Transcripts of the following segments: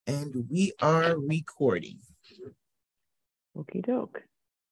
And we are recording. Okie doke.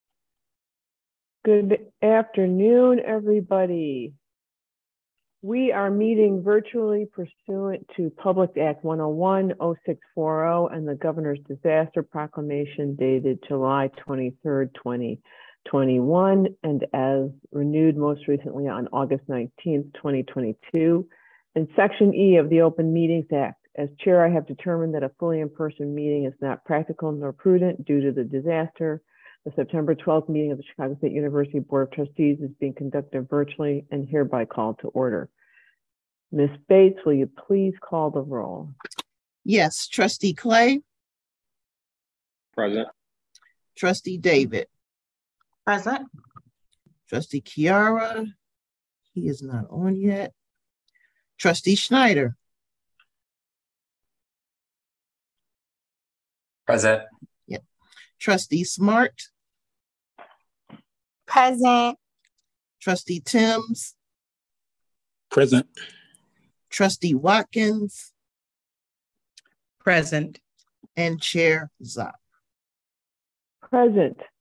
Good afternoon, everybody. We are meeting virtually pursuant to Public Act 101-0640 and the Governor's Disaster Proclamation dated July 23rd, 2021, and as renewed most recently on August 19th, 2022. And Section E of the Open Meetings Act. As chair, I have determined that a fully in-person meeting is not practical nor prudent due to the disaster. The September 12th meeting of the Chicago State University Board of Trustees is being conducted virtually and hereby called to order. Ms. Bates, will you please call the roll? Yes, Trustee Clay. Present. Trustee David. Present. Trustee Chiara. He is not on yet. Trustee Schneider. Present. Yep. Trustee Smart. Present. Trustee Timms. Present. Trustee Watkins. Present. And Chair Zopp. Present.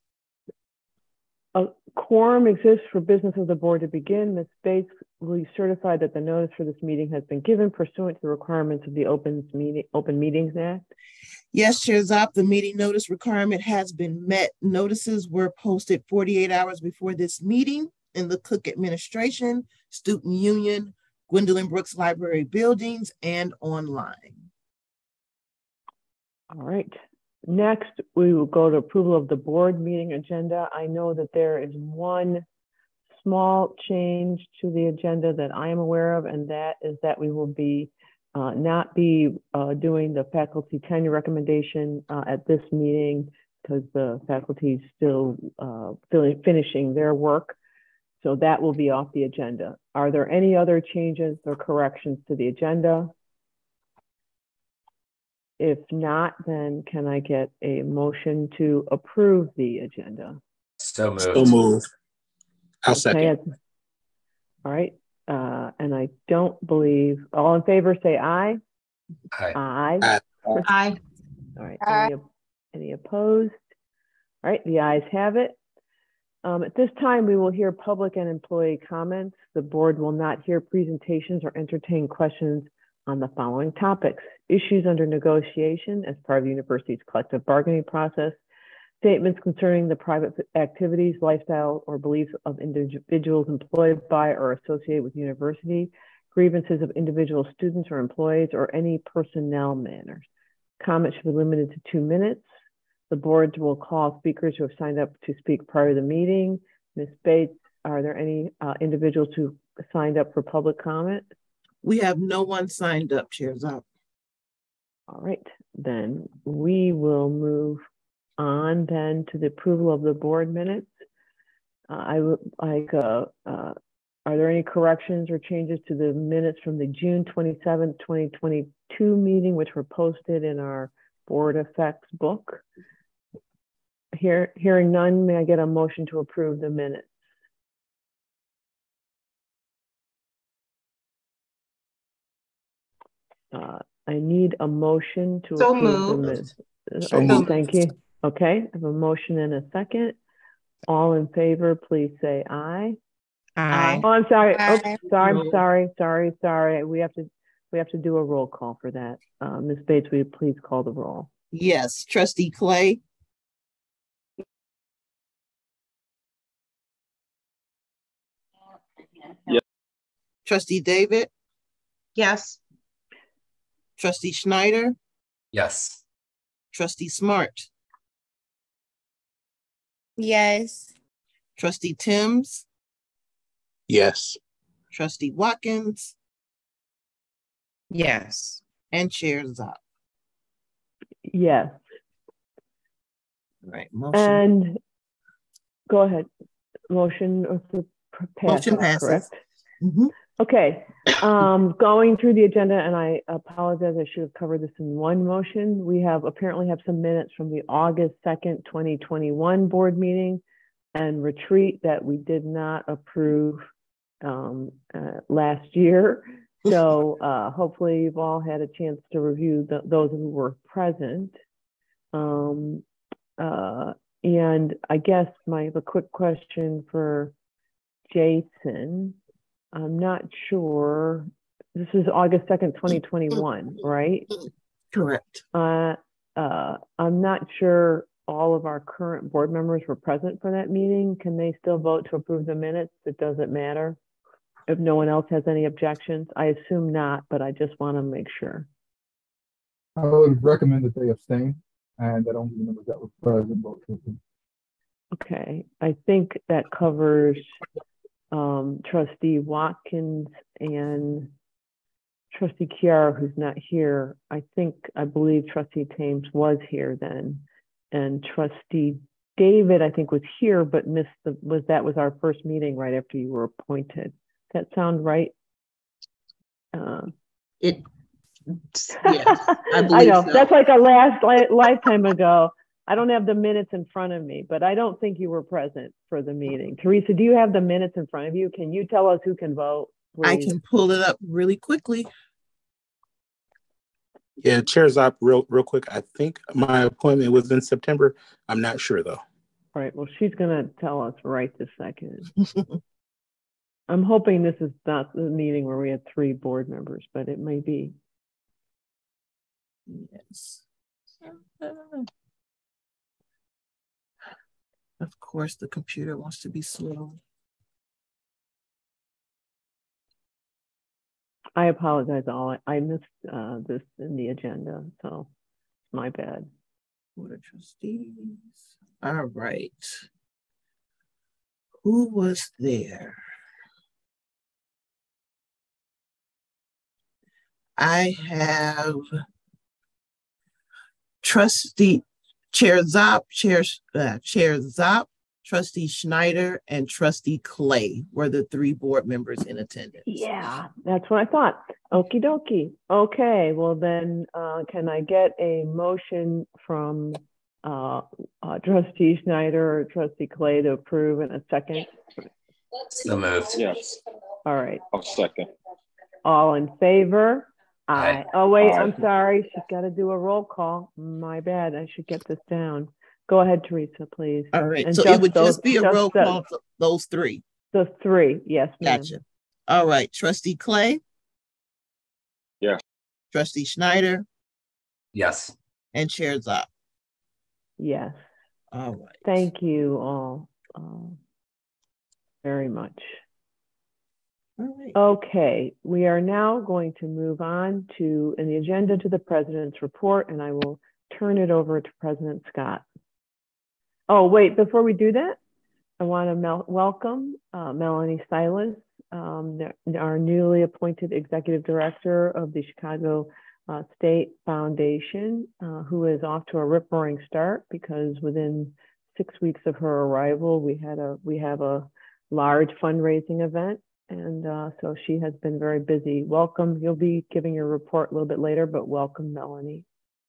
A quorum exists for business of the board to begin. Ms. Bates, will you certify that the notice for this meeting has been given pursuant to the requirements of the Open Meetings Act? Yes, Chair Zopp, the meeting notice requirement has been met. Notices were posted 48 hours before this meeting in the Cook Administration, Student Union, Gwendolyn Brooks Library buildings, and online. All right. Next, we will go to approval of the board meeting agenda. I know that there is one small change to the agenda that I am aware of, and that is that we will be not be doing the faculty tenure recommendation at this meeting because the faculty is still finishing their work. So that will be off the agenda. Are there any other changes or corrections to the agenda? If not, then can I get a motion to approve the agenda? So moved. So moved. I'll second. All right. And I don't believe, all in favor say aye. Aye. Aye. Aye. Aye. All right. Aye. Any opposed? All right. The ayes have it. At this time, we will hear public and employee comments. The board will not hear presentations or entertain questions on the following topics: issues under negotiation as part of the university's collective bargaining process, statements concerning the private activities, lifestyle, or beliefs of individuals employed by or associated with the university, grievances of individual students or employees, or any personnel matters. Comments should be limited to 2 minutes. The board will call speakers who have signed up to speak prior to the meeting. Ms. Bates, are there any individuals who signed up for public comment? We have no one signed up, Chair Zopp. All right, then we will move on then to the approval of the board minutes. I would like, are there any corrections or changes to the minutes from the June 27th, 2022 meeting, which were posted in our board effects book? Hearing none, may I get a motion to approve the minutes? I need a motion to So approve the moved. minutes. So moved. Thank you. Okay, I have a motion and a second. All in favor, please say aye. Aye. Oh, I'm sorry. Aye. Oops, sorry. We have to do a roll call for that. Ms. Bates, will you please call the roll? Yes, Trustee Clay. Yes. Trustee David. Yes. Trustee Schneider. Yes. Trustee Smart. Yes. Trustee Timms. Yes. Trustee Watkins. Yes. And Chair Zopp. Yes. All right, motion. And go ahead. Motion passes, Motion passes. correct? Mm-hmm. Okay, going through the agenda, and I apologize, I should have covered this in one motion. We apparently have some minutes from the August 2nd, 2021 board meeting and retreat that we did not approve last year. So hopefully you've all had a chance to review those who were present. And I guess I have a quick question for Jason. I'm not sure. This is August 2nd, 2021, right? Correct. I'm not sure all of our current board members were present for that meeting. Can they still vote to approve the minutes? It doesn't matter if no one else has any objections. I assume not, but I just want to make sure. I would recommend that they abstain and that only the members that were present vote to approve. Okay, I think that covers Trustee Watkins and Trustee Chiara, who's not here. I believe Trustee Thames was here then, and Trustee David, I think, was here but missed that was our first meeting right after you were appointed. Does that sound right? Yes, I believe I know so. that's like a lifetime ago. I don't have the minutes in front of me, but I don't think you were present for the meeting. Teresa, do you have the minutes in front of you? Can you tell us who can vote, please? I can pull it up really quickly. Yeah, Chair Zop, real quick. I think my appointment was in September. I'm not sure though. All right, well, she's gonna tell us right this second. I'm hoping this is not the meeting where we had 3 board members, but it may be. Yes. Of course, the computer wants to be slow. I apologize, all. I missed this in the agenda, so my bad. Board of Trustees. All right. Who was there? I have Trustee Chair Zop, Chair Zop, Trustee Schneider, and Trustee Clay were the 3 board members in attendance. Yeah, that's what I thought. Okie dokie. Okay, well then, can I get a motion from Trustee Schneider or Trustee Clay to approve in a second? So moved. Yes. All right. I'll second. All in favor? Aye. Oh, wait, Aye. I'm sorry. She's got to do a roll call. My bad. I should get this down. Go ahead, Teresa, please. All right, And so it would just be a roll call for those 3. The 3, yes, ma'am. Gotcha. All right, Trustee Clay? Yes. Trustee Schneider? Yes. And Chair Zop? Yes. All right. Thank you all very much. All right. Okay, we are now going to move on to the agenda to the President's report, and I will turn it over to President Scott. Oh, wait, before we do that, I want to welcome Melanie Silas, our newly appointed Executive Director of the Chicago State Foundation, who is off to a rip-roaring start because within 6 weeks of her arrival, we have a large fundraising event. And so she has been very busy. Welcome. You'll be giving your report a little bit later, but welcome, Melanie.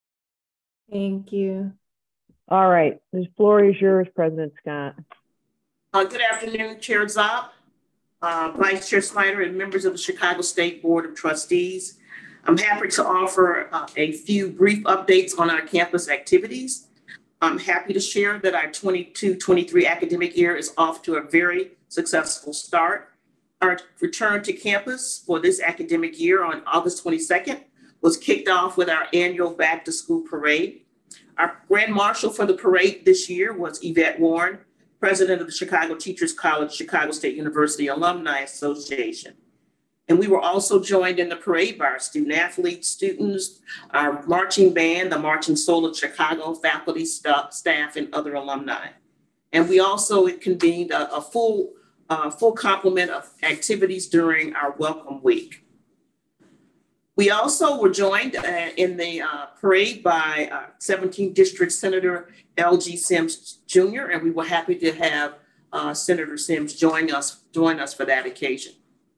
Thank you. All right, the floor is yours, President Scott. Good afternoon, Chair Zop, Vice Chair Snyder, and members of the Chicago State Board of Trustees. I'm happy to offer a few brief updates on our campus activities. I'm happy to share that our 22-23 academic year is off to a very successful start. Our return to campus for this academic year on August 22nd was kicked off with our annual Back to School Parade. Our Grand Marshal for the parade this year was Yvette Warren, President of the Chicago Teachers College, Chicago State University Alumni Association. And we were also joined in the parade by our student athletes, students, our marching band, the Marching Soul of Chicago, faculty, staff, and other alumni. And we also convened a full complement of activities during our Welcome Week. We also were joined in the parade by 17th District Senator L.G. Sims Jr., and we were happy to have Senator Sims join us for that occasion.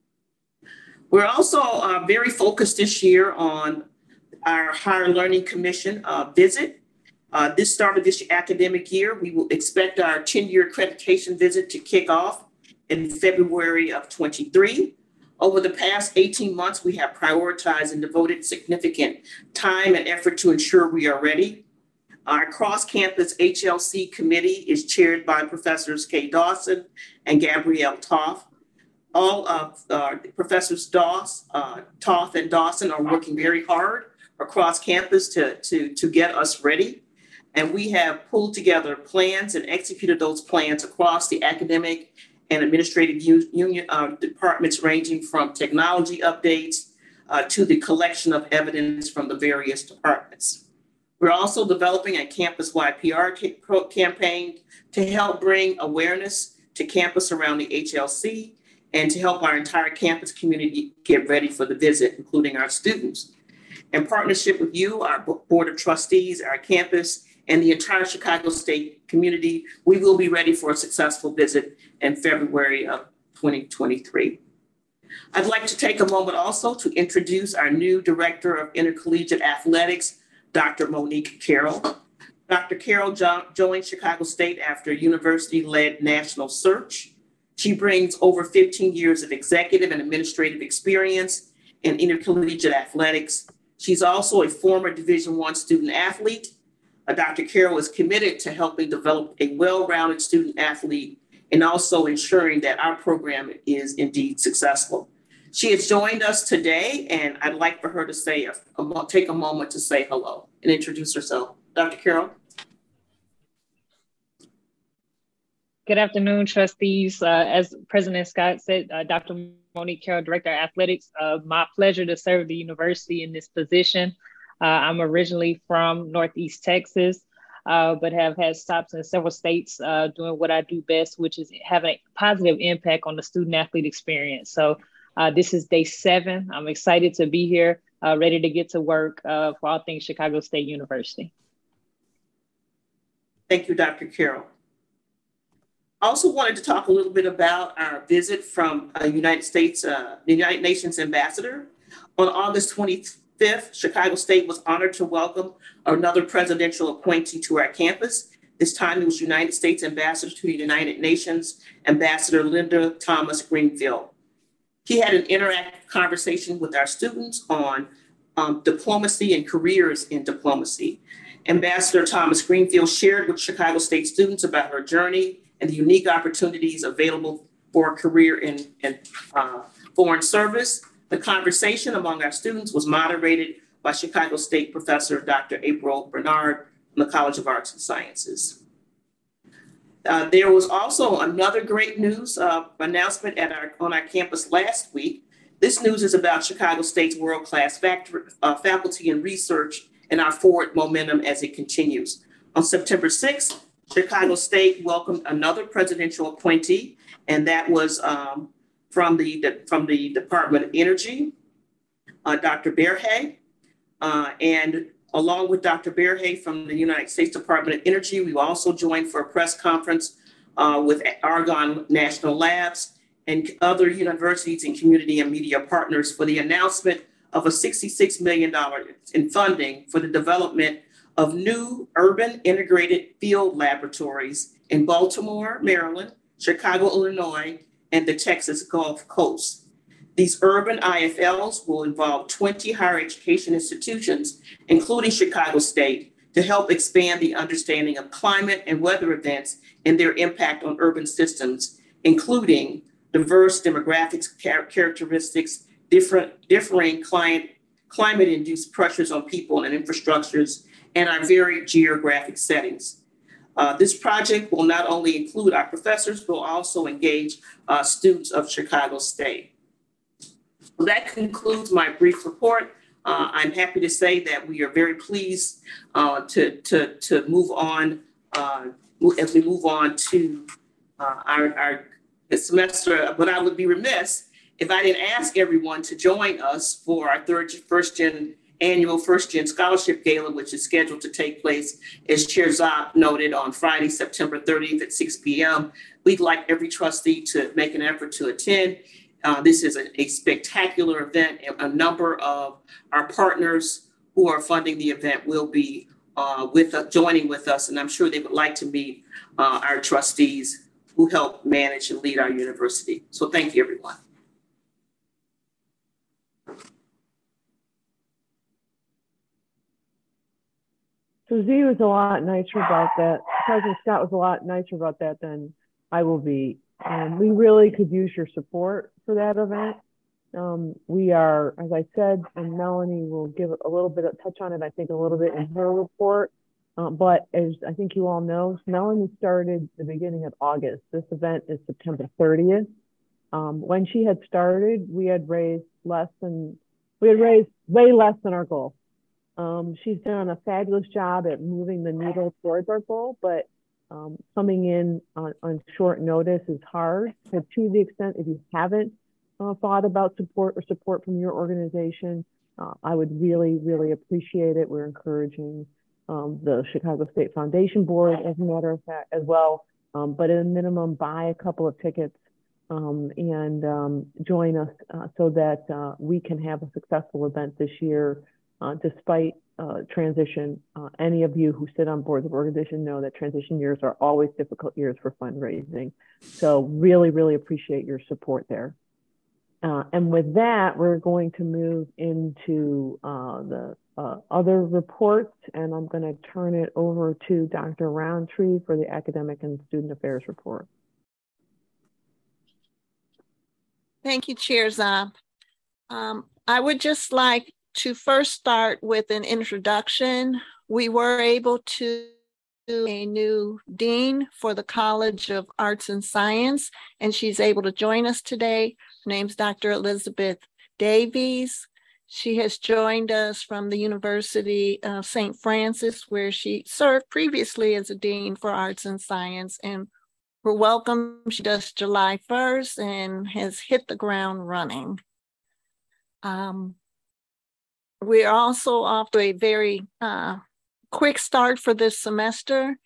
We're also very focused this year on our Higher Learning Commission visit. This start of this academic year, we will expect our 10-year accreditation visit to kick off in February of 23. Over the past 18 months, we have prioritized and devoted significant time and effort to ensure we are ready. Our cross-campus HLC committee is chaired by Professors Kay Dawson and Gabrielle Toth. All of Professors Toth and Dawson are working very hard across campus to get us ready. And we have pulled together plans and executed those plans across the academic and administrative union departments, ranging from technology updates to the collection of evidence from the various departments. We're also developing a campus-wide PR campaign to help bring awareness to campus around the HLC and to help our entire campus community get ready for the visit, including our students. In partnership with you, our Board of Trustees, our campus, and the entire Chicago State community, we will be ready for a successful visit in February of 2023. I'd like to take a moment also to introduce our new Director of Intercollegiate Athletics, Dr. Monique Carroll. Dr. Carroll joined Chicago State after a university-led national search. She brings over 15 years of executive and administrative experience in intercollegiate athletics. She's also a former Division I student athlete. Dr. Carroll is committed to helping develop a well-rounded student athlete and also ensuring that our program is indeed successful. She has joined us today, and I'd like for her to say take a moment to say hello and introduce herself. Dr. Carroll. Good afternoon, trustees. As President Scott said, Dr. Monique Carroll, Director of Athletics. My pleasure to serve the university in this position. I'm originally from Northeast Texas, but have had stops in several states doing what I do best, which is having a positive impact on the student athlete experience. So this is day 7. I'm excited to be here, ready to get to work for all things Chicago State University. Thank you, Dr. Carroll. I also wanted to talk a little bit about our visit from the United Nations ambassador. On August 25th, Chicago State was honored to welcome another presidential appointee to our campus. This time it was United States Ambassador to the United Nations, Ambassador Linda Thomas Greenfield. He had an interactive conversation with our students on diplomacy and careers in diplomacy. Ambassador Thomas Greenfield shared with Chicago State students about her journey and the unique opportunities available for a career in foreign service. The conversation among our students was moderated by Chicago State professor Dr. April Bernard from the College of Arts and Sciences. There was also another great news announcement on our campus last week. This news is about Chicago State's world-class faculty and research and our forward momentum as it continues. On September 6th, Chicago State welcomed another presidential appointee, and that was from the Department of Energy, Dr. Berhe. And along with Dr. Berhe from the United States Department of Energy, we also joined for a press conference with Argonne National Labs and other universities and community and media partners for the announcement of a $66 million in funding for the development of new urban integrated field laboratories in Baltimore, Maryland, Chicago, Illinois, and the Texas Gulf Coast. These urban IFLs will involve 20 higher education institutions, including Chicago State, to help expand the understanding of climate and weather events and their impact on urban systems, including diverse demographics, characteristics, differing climate-induced pressures on people and infrastructures, and our varied geographic settings. This project will not only include our professors, but will also engage students of Chicago State. Well, that concludes my brief report. I'm happy to say that we are very pleased to move on as we move on to our semester. But I would be remiss if I didn't ask everyone to join us for our annual First Gen Scholarship Gala, which is scheduled to take place, as Chair Zopp noted, on Friday, September 30th at 6 p.m. We'd like every trustee to make an effort to attend. This is a spectacular event, and a number of our partners who are funding the event will be joining with us, and I'm sure they would like to meet our trustees who help manage and lead our university. So thank you, everyone. So Z was a lot nicer about that. President Scott was a lot nicer about that than I will be. We really could use your support for that event. We are, as I said, and Melanie will give a little bit of touch on it, I think a little bit in her report. But as I think you all know, Melanie started the beginning of August. This event is September 30th. When she had started, we had raised way less than our goal. She's done a fabulous job at moving the needle towards our goal, but coming in on short notice is hard. So to the extent, if you haven't thought about support from your organization, I would really, really appreciate it. We're encouraging the Chicago State Foundation Board, as a matter of fact, as well. But at a minimum, buy a couple of tickets and join us so that we can have a successful event this year. Despite transition, any of you who sit on boards of organization know that transition years are always difficult years for fundraising. So really, really appreciate your support there. And with that, we're going to move into the other reports, and I'm going to turn it over to Dr. Roundtree for the Academic and Student Affairs report. Thank you, Chair Zopp. I would just like to first start with an introduction. We were able to do a new dean for the College of Arts and Science, and she's able to join us today. Her name's Dr. Elizabeth Davies. She has joined us from the University of St. Francis, where she served previously as a dean for arts and science, and we're welcome. She does July 1st and has hit the ground running. We're also off to a very quick start for this semester.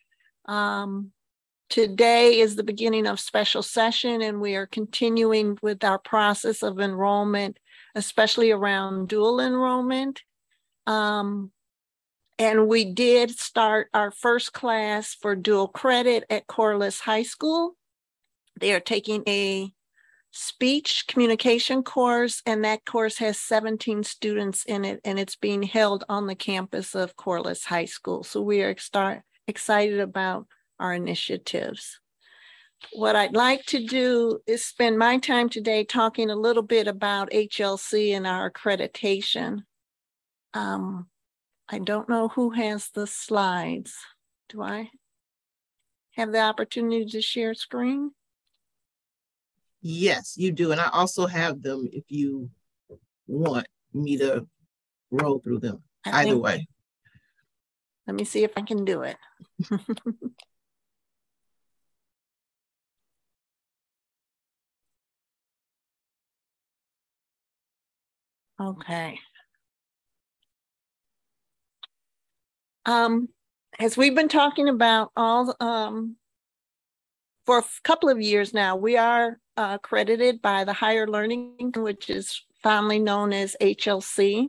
Today is the beginning of special session, and we are continuing with our process of enrollment, especially around dual enrollment. And we did start our first class for dual credit at Corliss High School. They are taking a speech communication course, and that course has 17 students in it, and it's being held on the campus of Corliss High School. So we are excited about our initiatives. What I'd like to do is spend my time today talking a little bit about HLC and our accreditation. I don't know who has the slides. Do I have the opportunity to share screen? Yes, you do. And I also have them if you want me to roll through them. Either way. Let me see if I can do it. Okay. As we've been talking about all for a couple of years now, we are accredited by the Higher Learning, which is fondly known as HLC.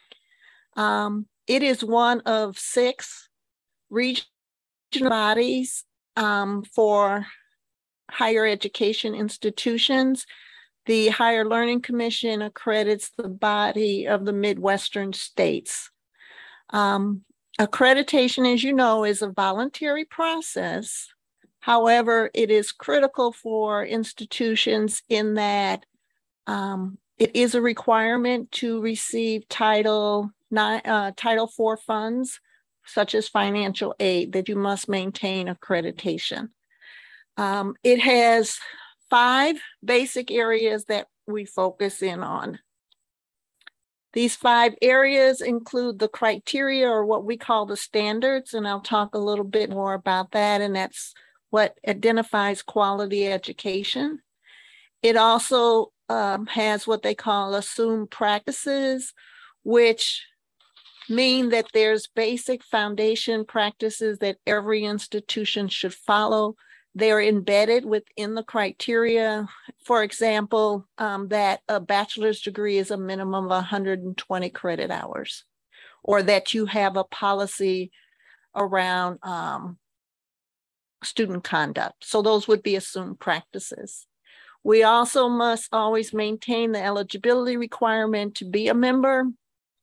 It is one of 6 regional bodies for higher education institutions. The Higher Learning Commission accredits the body of the Midwestern states. Accreditation, as you know, is a voluntary process. However, it is critical for institutions in that it is a requirement to receive Title IV funds, such as financial aid, that you must maintain accreditation. It has 5 basic areas that we focus in on. These 5 areas include the criteria, or what we call the standards, and I'll talk a little bit more about that, and that's what identifies quality education. It also has what they call assumed practices, which mean that there's basic foundation practices that every institution should follow. They're embedded within the criteria. For example, that a bachelor's degree is a minimum of 120 credit hours, or that you have a policy around student conduct. So those would be assumed practices. We also must always maintain the eligibility requirement to be a member.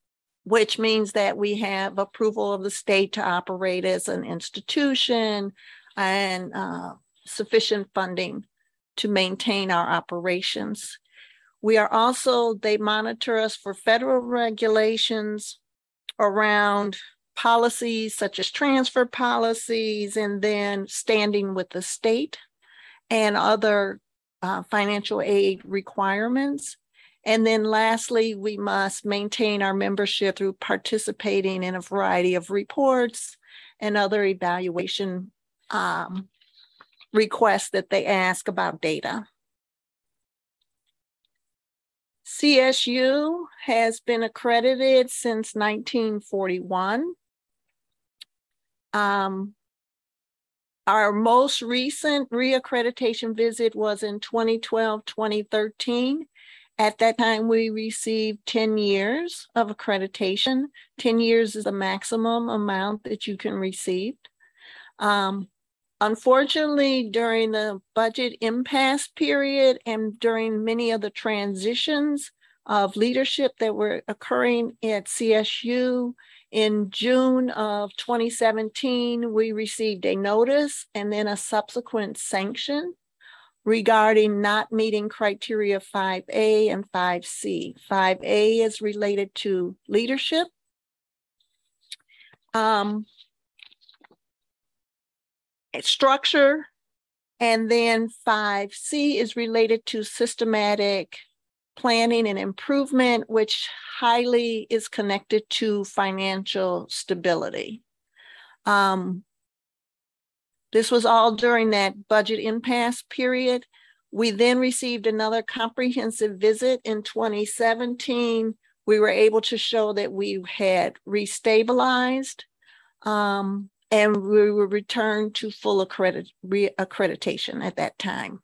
which means that we have approval of the state to operate as an institution and sufficient funding to maintain our operations. We are also, they monitor us for federal regulations around policies such as transfer policies, and then standing with the state and other financial aid requirements. And then lastly, we must maintain our membership through participating in a variety of reports and other evaluation requests that they ask about data. CSU has been accredited since 1941. Our most recent reaccreditation visit was in 2012-2013. At that time, we received 10 years of accreditation. 10 years is the maximum amount that you can receive. Unfortunately, during the budget impasse period and during many of the transitions of leadership that were occurring at CSU, in June of 2017, we received a notice and then a subsequent sanction regarding not meeting criteria 5A and 5C. 5A is related to leadership. Structure, and then 5C is related to systematic planning and improvement, which highly is connected to financial stability. This was all during that budget impasse period. We then received another comprehensive visit in 2017. We were able to show that we had restabilized and we were returned to full accreditation at that time.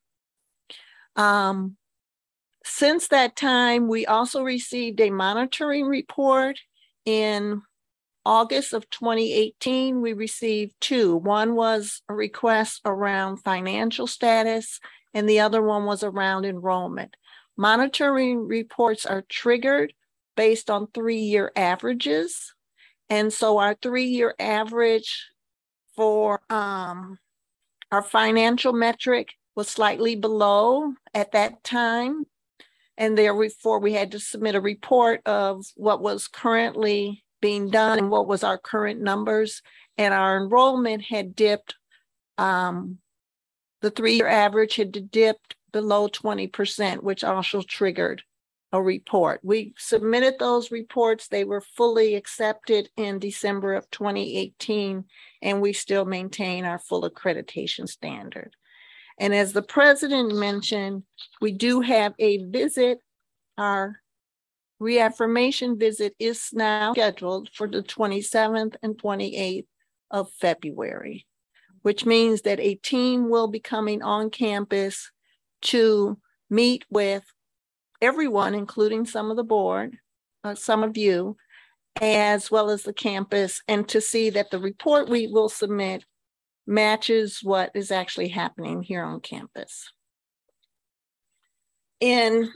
Since that time, we also received a monitoring report. In August of 2018, we received two. One was a request around financial status, and the other one was around enrollment. Monitoring reports are triggered based on 3-year averages. And so our 3-year average for our financial metric was slightly below at that time. And therefore, we had to submit a report of what was currently being done and what was our current numbers. And our enrollment had dipped, the 3-year average had dipped below 20%, which also triggered a report. We submitted those reports. They were fully accepted in December of 2018, and we still maintain our full accreditation standard. And as the president mentioned, we do have a visit. Our reaffirmation visit is now scheduled for the 27th and 28th of February, which means that a team will be coming on campus to meet with everyone, including some of the board, some of you, as well as the campus, and to see that the report we will submit matches what is actually happening here on campus. In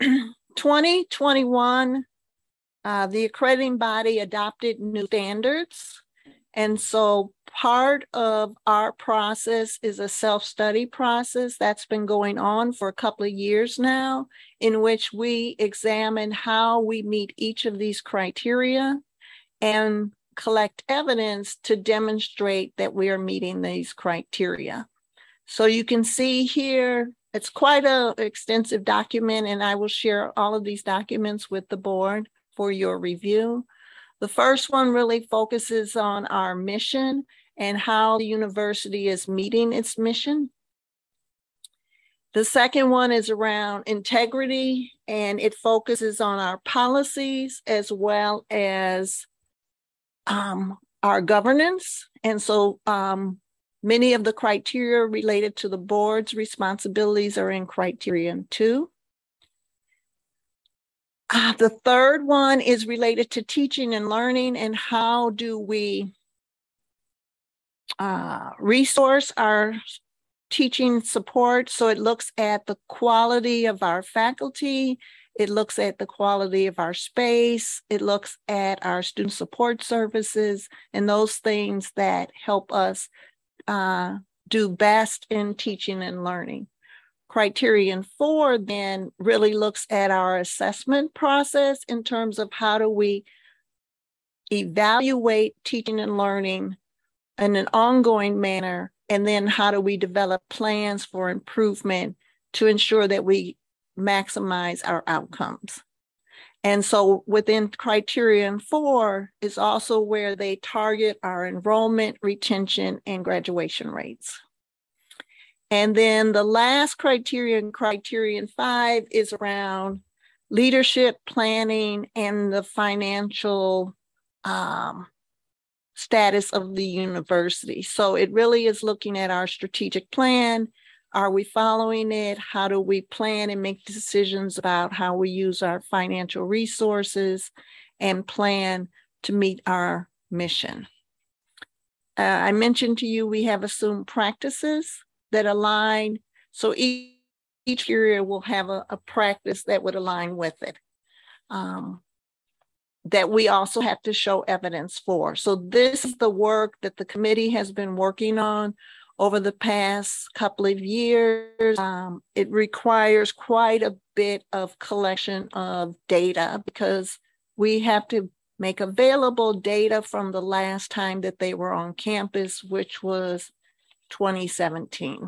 2021, the accrediting body adopted new standards. And so part of our process is a self-study process that's been going on for a couple of years now, in which we examine how we meet each of these criteria and collect evidence to demonstrate that we are meeting these criteria. So you can see here, it's quite an extensive document, and I will share all of these documents with the board for your review. The first one really focuses on our mission and how the university is meeting its mission. The second one is around integrity, and it focuses on our policies as well as our governance. And so many of the criteria related to the board's responsibilities are in criterion 2. The third one is related to teaching and learning, and how do we resource our teaching support. So it looks at the quality of our faculty It looks at the quality of our space. It looks at our student support services and those things that help us do best in teaching and learning. Criterion 4 then really looks at our assessment process in terms of how do we evaluate teaching and learning in an ongoing manner, and then how do we develop plans for improvement to ensure that we maximize our outcomes. And so within Criterion 4 is also where they target our enrollment, retention, and graduation rates. And then the last criterion, Criterion 5, is around leadership, planning, and the financial status of the university. So it really is looking at our strategic plan. Are we following it? How do we plan and make decisions about how we use our financial resources and plan to meet our mission? I mentioned to you we have assumed practices that align. So each area will have a practice that would align with it, that we also have to show evidence for. So this is the work that the committee has been working on over the past couple of years. It requires quite a bit of collection of data because we have to make available data from the last time that they were on campus, which was 2017.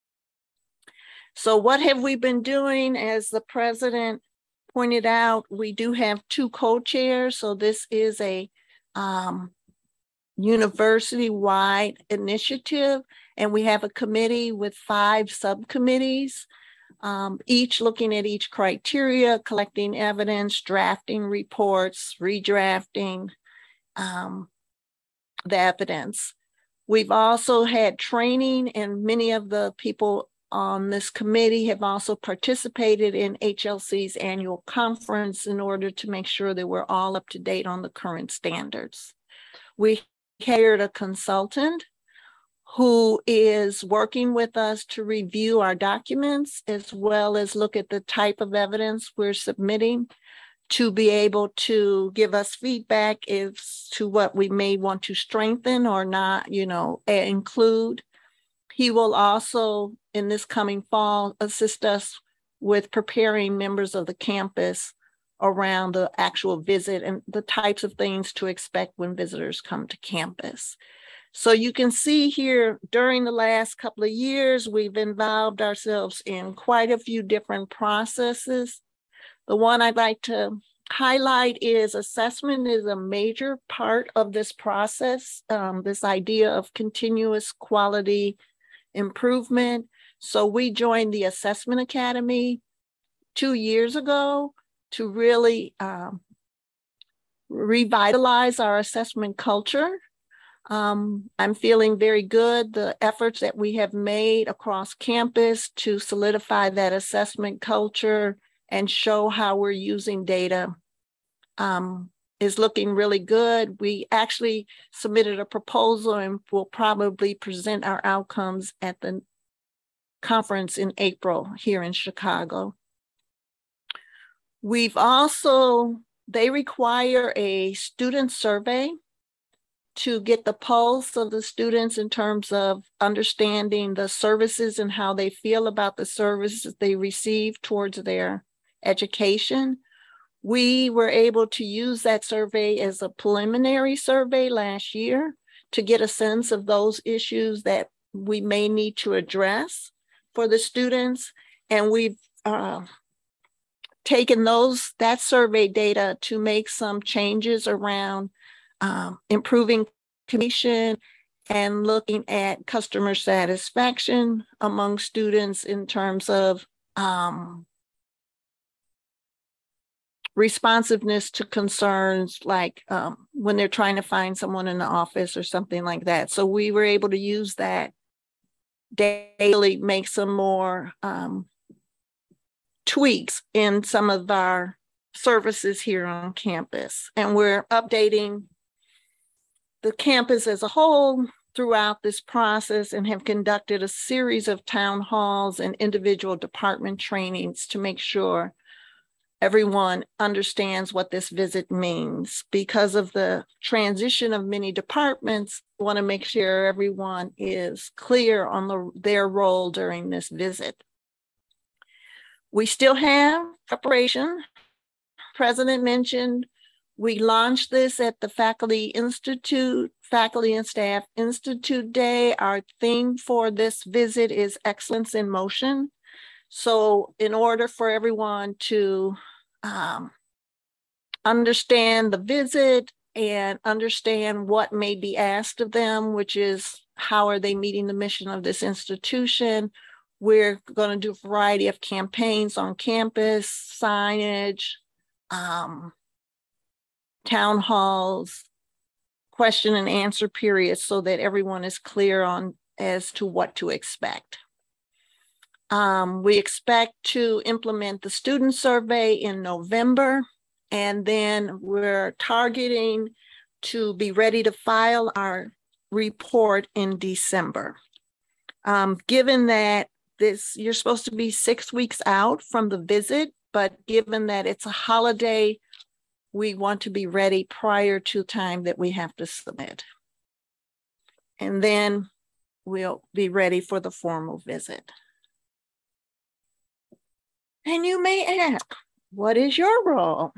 So what have we been doing? As the president pointed out, we do have 2 co-chairs. So this is a university-wide initiative, and we have a committee with 5 subcommittees, each looking at each criteria, collecting evidence, drafting reports, redrafting the evidence. We've also had training, and many of the people on this committee have also participated in HLC's annual conference in order to make sure that we're all up to date on the current standards. We hired a consultant who is working with us to review our documents as well as look at the type of evidence we're submitting to be able to give us feedback as to what we may want to strengthen or not, include. He will also, in this coming fall, assist us with preparing members of the campus around the actual visit and the types of things to expect when visitors come to campus. So you can see here, during the last couple of years, we've involved ourselves in quite a few different processes. The one I'd like to highlight is assessment is a major part of this process, this idea of continuous quality improvement. So we joined the Assessment Academy 2 years ago to really revitalize our assessment culture. I'm feeling very good. The efforts that we have made across campus to solidify that assessment culture and show how we're using data is looking really good. We actually submitted a proposal and will probably present our outcomes at the conference in April here in Chicago. We've also, they require a student survey to get the pulse of the students in terms of understanding the services and how they feel about the services they receive towards their education. We were able to use that survey as a preliminary survey last year to get a sense of those issues that we may need to address for the students. And we've taken that survey data to make some changes around improving communication and looking at customer satisfaction among students in terms of responsiveness to concerns like when they're trying to find someone in the office or something like that. So we were able to use that daily, make some more tweaks in some of our services here on campus. And we're updating the campus as a whole throughout this process and have conducted a series of town halls and individual department trainings to make sure everyone understands what this visit means. Because of the transition of many departments, I want to make sure everyone is clear on their role during this visit. We still have preparation. President mentioned we launched this at the Faculty and Staff Institute Day. Our theme for this visit is Excellence in Motion. So in order for everyone to understand the visit and understand what may be asked of them, which is how are they meeting the mission of this institution, we're going to do a variety of campaigns on campus, signage, town halls, question and answer periods, so that everyone is clear on as to what to expect. We expect to implement the student survey in November, and then we're targeting to be ready to file our report in December. Given that you're supposed to be 6 weeks out from the visit, but given that it's a holiday, we want to be ready prior to time that we have to submit. And then we'll be ready for the formal visit. And you may ask, what is your role?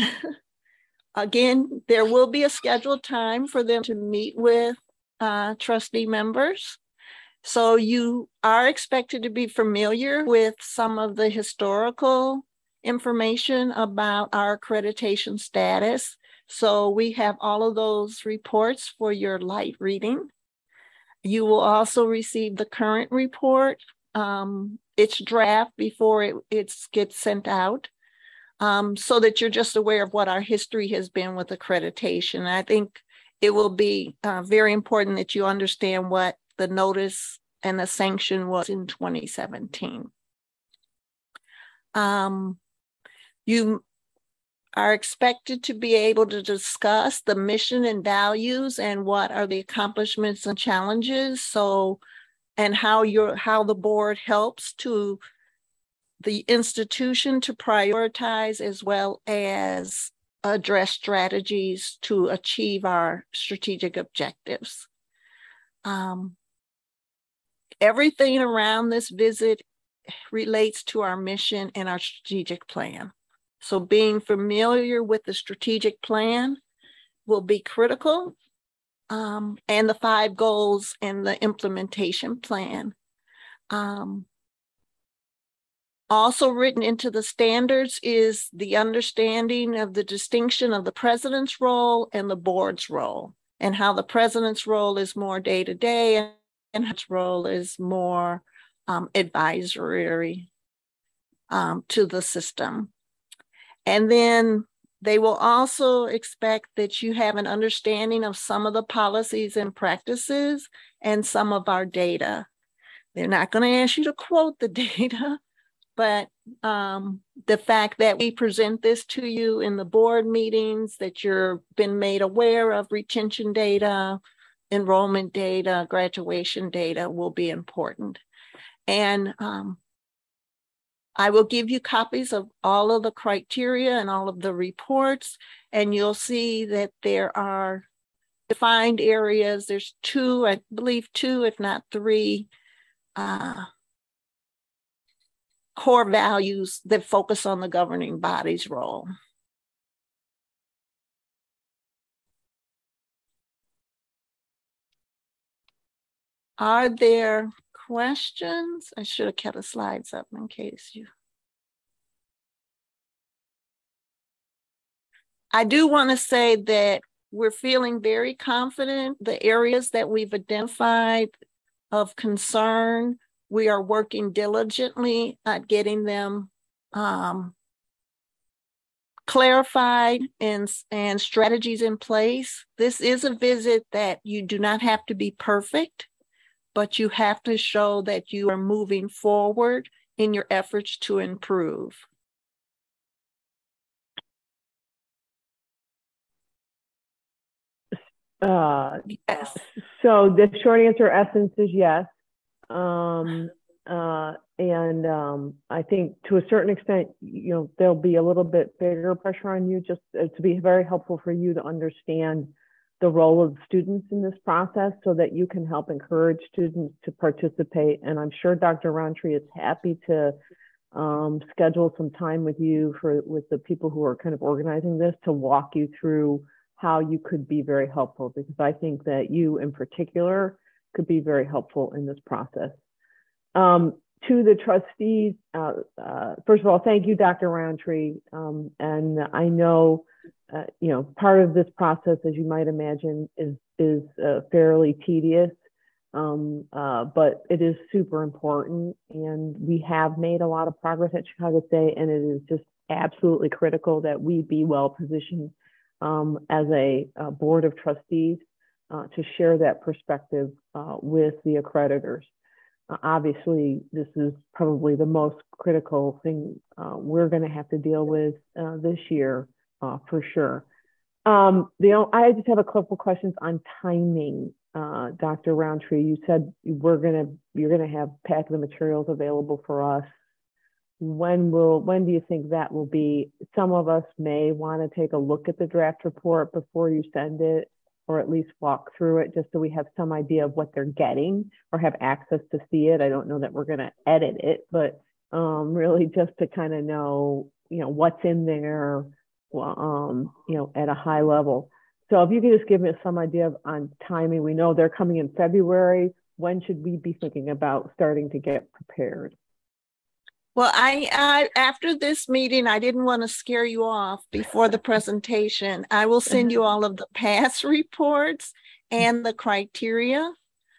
Again, there will be a scheduled time for them to meet with trustee members. So you are expected to be familiar with some of the historical information about our accreditation status. So we have all of those reports for your light reading. You will also receive the current report. It's draft before it gets sent out, so that you're just aware of what our history has been with accreditation. I think it will be very important that you understand what the notice and the sanction was in 2017. You are expected to be able to discuss the mission and values and what are the accomplishments and challenges. And how the board helps to the institution to prioritize as well as address strategies to achieve our strategic objectives. Everything around this visit relates to our mission and our strategic plan. So being familiar with the strategic plan will be critical. And the 5 goals and the implementation plan. Also written into the standards is the understanding of the distinction of the president's role and the board's role, and how the president's role is more day-to-day and his role is more advisory to the system. And then they will also expect that you have an understanding of some of the policies and practices and some of our data. They're not going to ask you to quote the data, but the fact that we present this to you in the board meetings, that you've been made aware of retention data, enrollment data, graduation data will be important. And I will give you copies of all of the criteria and all of the reports, and you'll see that there are defined areas. There's 2, I believe 2, if not 3, core values that focus on the governing body's role. Are there questions? I should have kept the slides up in case you. I do want to say that we're feeling very confident. The areas that we've identified of concern, we are working diligently at getting them clarified and strategies in place. This is a visit that you do not have to be perfect, but you have to show that you are moving forward in your efforts to improve. Yes. So the short answer, essence, is yes. I think to a certain extent, there'll be a little bit bigger pressure on you just to be very helpful for you to understand the role of students in this process so that you can help encourage students to participate. And I'm sure Dr. Rountree is happy to schedule some time with you with the people who are kind of organizing this to walk you through how you could be very helpful, because I think that you in particular could be very helpful in this process. To the trustees, first of all, thank you, Dr. Rountree. And I know, part of this process, as you might imagine, is fairly tedious, but it is super important. And we have made a lot of progress at Chicago State, and it is just absolutely critical that we be well positioned as a board of trustees to share that perspective with the accreditors. Obviously, this is probably the most critical thing we're going to have to deal with this year, for sure. I just have a couple questions on timing. Dr. Rountree, you said you're going to have pack the materials available for us. When do you think that will be? Some of us may want to take a look at the draft report before you send it, or at least walk through it just so we have some idea of what they're getting or have access to see it. I don't know that we're going to edit it, but really just to kind of know, what's in there, at a high level. So if you could just give me some idea on timing. We know they're coming in February. When should we be thinking about starting to get prepared? Well, I after this meeting, I didn't want to scare you off before the presentation. I will send you all of the past reports and the criteria.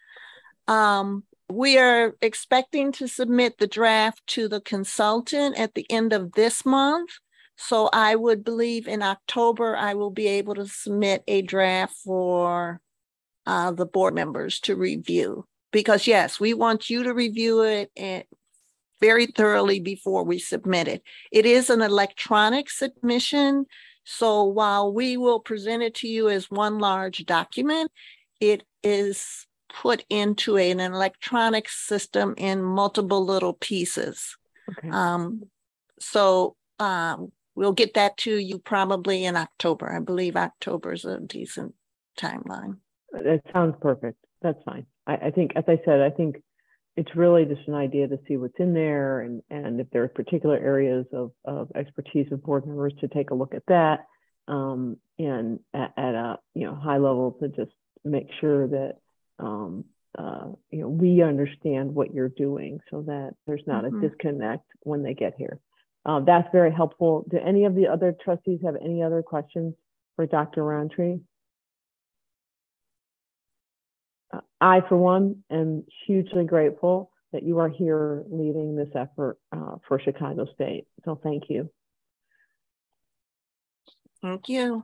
We are expecting to submit the draft to the consultant at the end of this month. So I would believe in October, I will be able to submit a draft for the board members to review. Because yes, we want you to review it very thoroughly before we submit it. It is an electronic submission. So while we will present it to you as one large document, it is put into an electronic system in multiple little pieces. Okay. We'll get that to you probably in October. I believe October is a decent timeline. That sounds perfect. That's fine. I think, as I said, I think it's really just an idea to see what's in there, and if there are particular areas of expertise of board members to take a look at that, and at a high level to just make sure that we understand what you're doing so that there's not a disconnect when they get here. That's very helpful. Do any of the other trustees have any other questions for Dr. Rountree? I, for one, am hugely grateful that you are here leading this effort for Chicago State. So thank you. Thank you.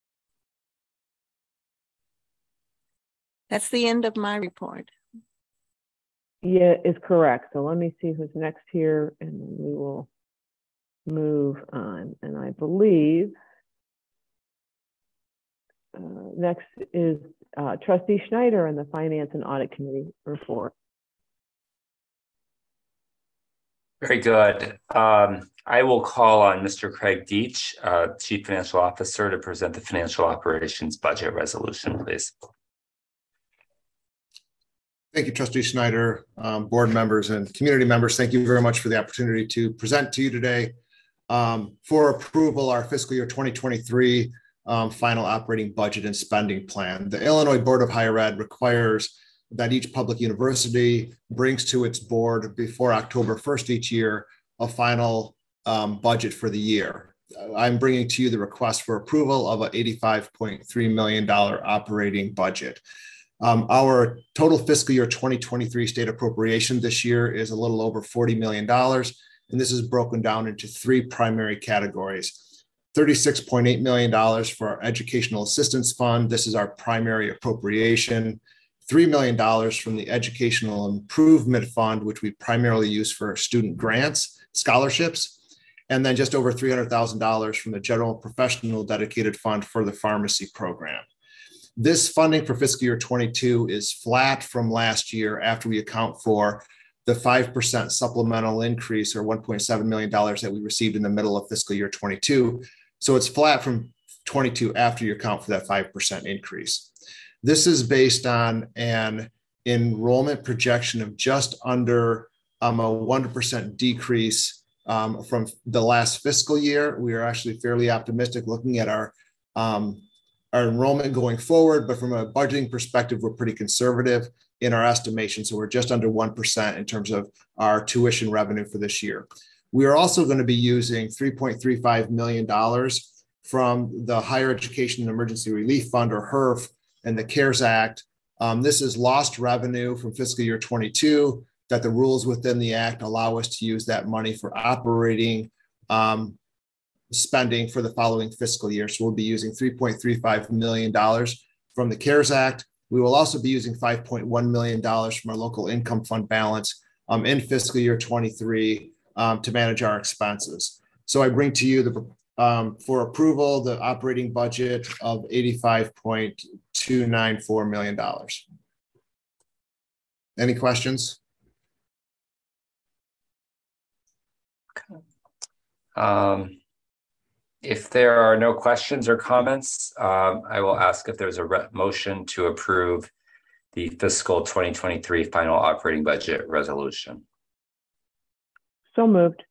That's the end of my report. Yeah, it's correct. So let me see who's next here, and we will move on. And I believe next is Trustee Schneider and the Finance and Audit Committee report. Very good. I will call on Mr. Craig Deach, Chief Financial Officer, to present the Financial Operations Budget Resolution, please. Thank you, Trustee Schneider, board members and community members. Thank you very much for the opportunity to present to you today for approval our fiscal year 2023 final operating budget and spending plan. The Illinois Board of Higher Ed requires that each public university brings to its board before October 1st each year a final budget for the year. I'm bringing to you the request for approval of an $85.3 million operating budget. Our total fiscal year 2023 state appropriation this year is a little over $40 million, and this is broken down into three primary categories. $36.8 million for our Educational Assistance Fund. This is our primary appropriation. $3 million from the Educational Improvement Fund, which we primarily use for student grants, scholarships, and then just over $300,000 from the General Professional Dedicated Fund for the pharmacy program. This funding for fiscal year 22 is flat from last year after we account for the 5% supplemental increase or $1.7 million that we received in the middle of fiscal year 22. So it's flat from 22 after you account for that 5% increase. This is based on an enrollment projection of just under a 1% decrease from the last fiscal year. We are actually fairly optimistic looking at our enrollment going forward, but from a budgeting perspective, we're pretty conservative in our estimation. So we're just under 1% in terms of our tuition revenue for this year. We are also going to be using $3.35 million from the Higher Education and Emergency Relief Fund, or HERF, and the CARES Act. This is lost revenue from fiscal year 22 that the rules within the act allow us to use that money for operating spending for the following fiscal year. So we'll be using $3.35 million from the CARES Act. We will also be using $5.1 million from our local income fund balance in fiscal year 23 to manage our expenses. So I bring to you for approval the operating budget of $85.294 million. Any questions? If there are no questions or comments, I will ask if there's a motion to approve the fiscal 2023 final operating budget resolution. So moved.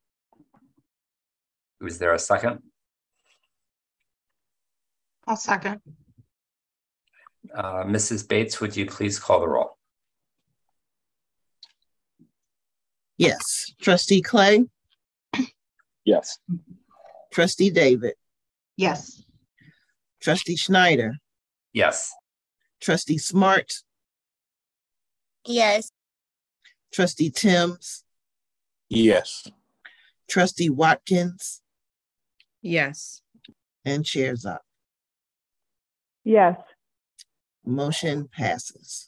Is there a second? I'll second. Mrs. Bates, would you please call the roll? Yes. Trustee Clay? Yes. Trustee David? Yes. Trustee Schneider? Yes. Trustee Smart? Yes. Trustee Timms? Yes. Trustee Watkins? Yes. And Chair Zop. Yes. Motion passes.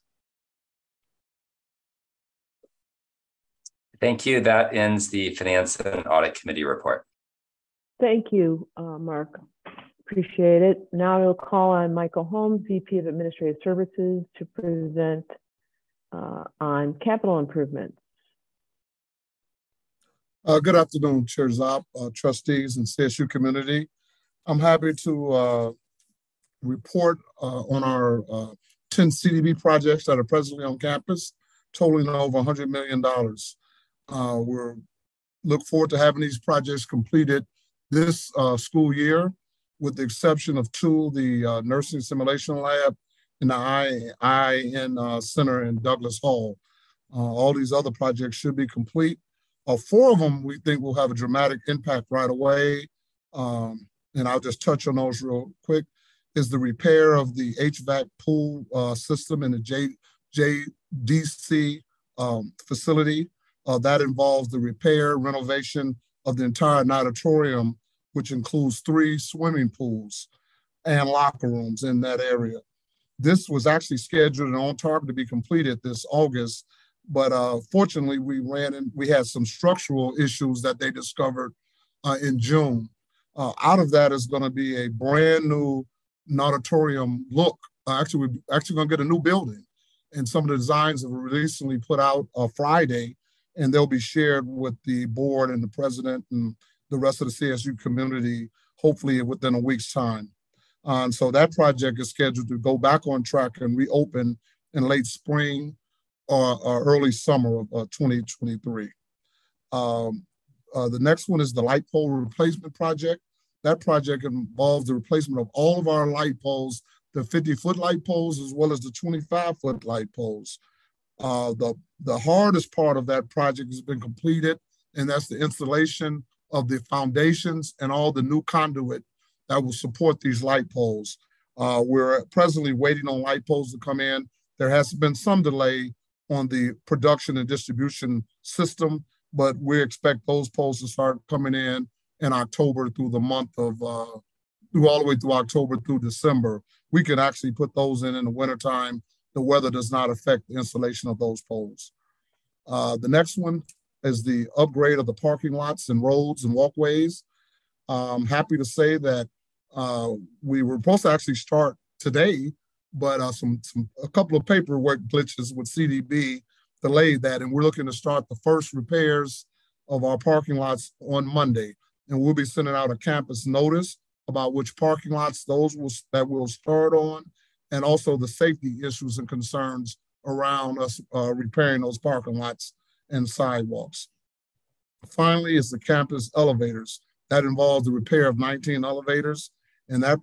Thank you. That ends the Finance and Audit Committee report. Thank you, Mark. Appreciate it. Now we'll call on Michael Holmes, VP of Administrative Services, to present on capital improvements. Good afternoon, Chair Zop, trustees, and CSU community. I'm happy to report on our 10 CDB projects that are presently on campus, totaling over $100 million. We look forward to having these projects completed this school year, with the exception of two, the Nursing Simulation Lab and the IN Center in Douglas Hall. All these other projects should be complete. 4 of them we think will have a dramatic impact right away. And I'll just touch on those real quick, is the repair of the HVAC pool system in the JDC facility. That involves the repair, renovation of the entire auditorium, which includes 3 swimming pools and locker rooms in that area. This was actually scheduled and on target to be completed this August, but fortunately we had some structural issues that they discovered in June. Out of that is going to be a brand new auditorium look. We're actually going to get a new building, and some of the designs that were recently put out Friday, and they'll be shared with the board and the president and the rest of the CSU community, hopefully within a week's time. So that project is scheduled to go back on track and reopen in late spring or early summer of 2023. The next one is the light pole replacement project. That project involves the replacement of all of our light poles, the 50-foot light poles, as well as the 25-foot light poles. The hardest part of that project has been completed, and that's the installation of the foundations and all the new conduit that will support these light poles. We're presently waiting on light poles to come in. There has been some delay on the production and distribution system, but we expect those poles to start coming in October through the month of, all the way through October through December. We can actually put those in the wintertime. The weather does not affect the installation of those poles. The next one is the upgrade of the parking lots and roads and walkways. I'm happy to say that we were supposed to actually start today, but a couple of paperwork glitches with CDB delayed that, and we're looking to start the first repairs of our parking lots on Monday. And we'll be sending out a campus notice about which parking lots that we'll start on, and also the safety issues and concerns around us repairing those parking lots and sidewalks. Finally, is the campus elevators. That involves the repair of 19 elevators, and that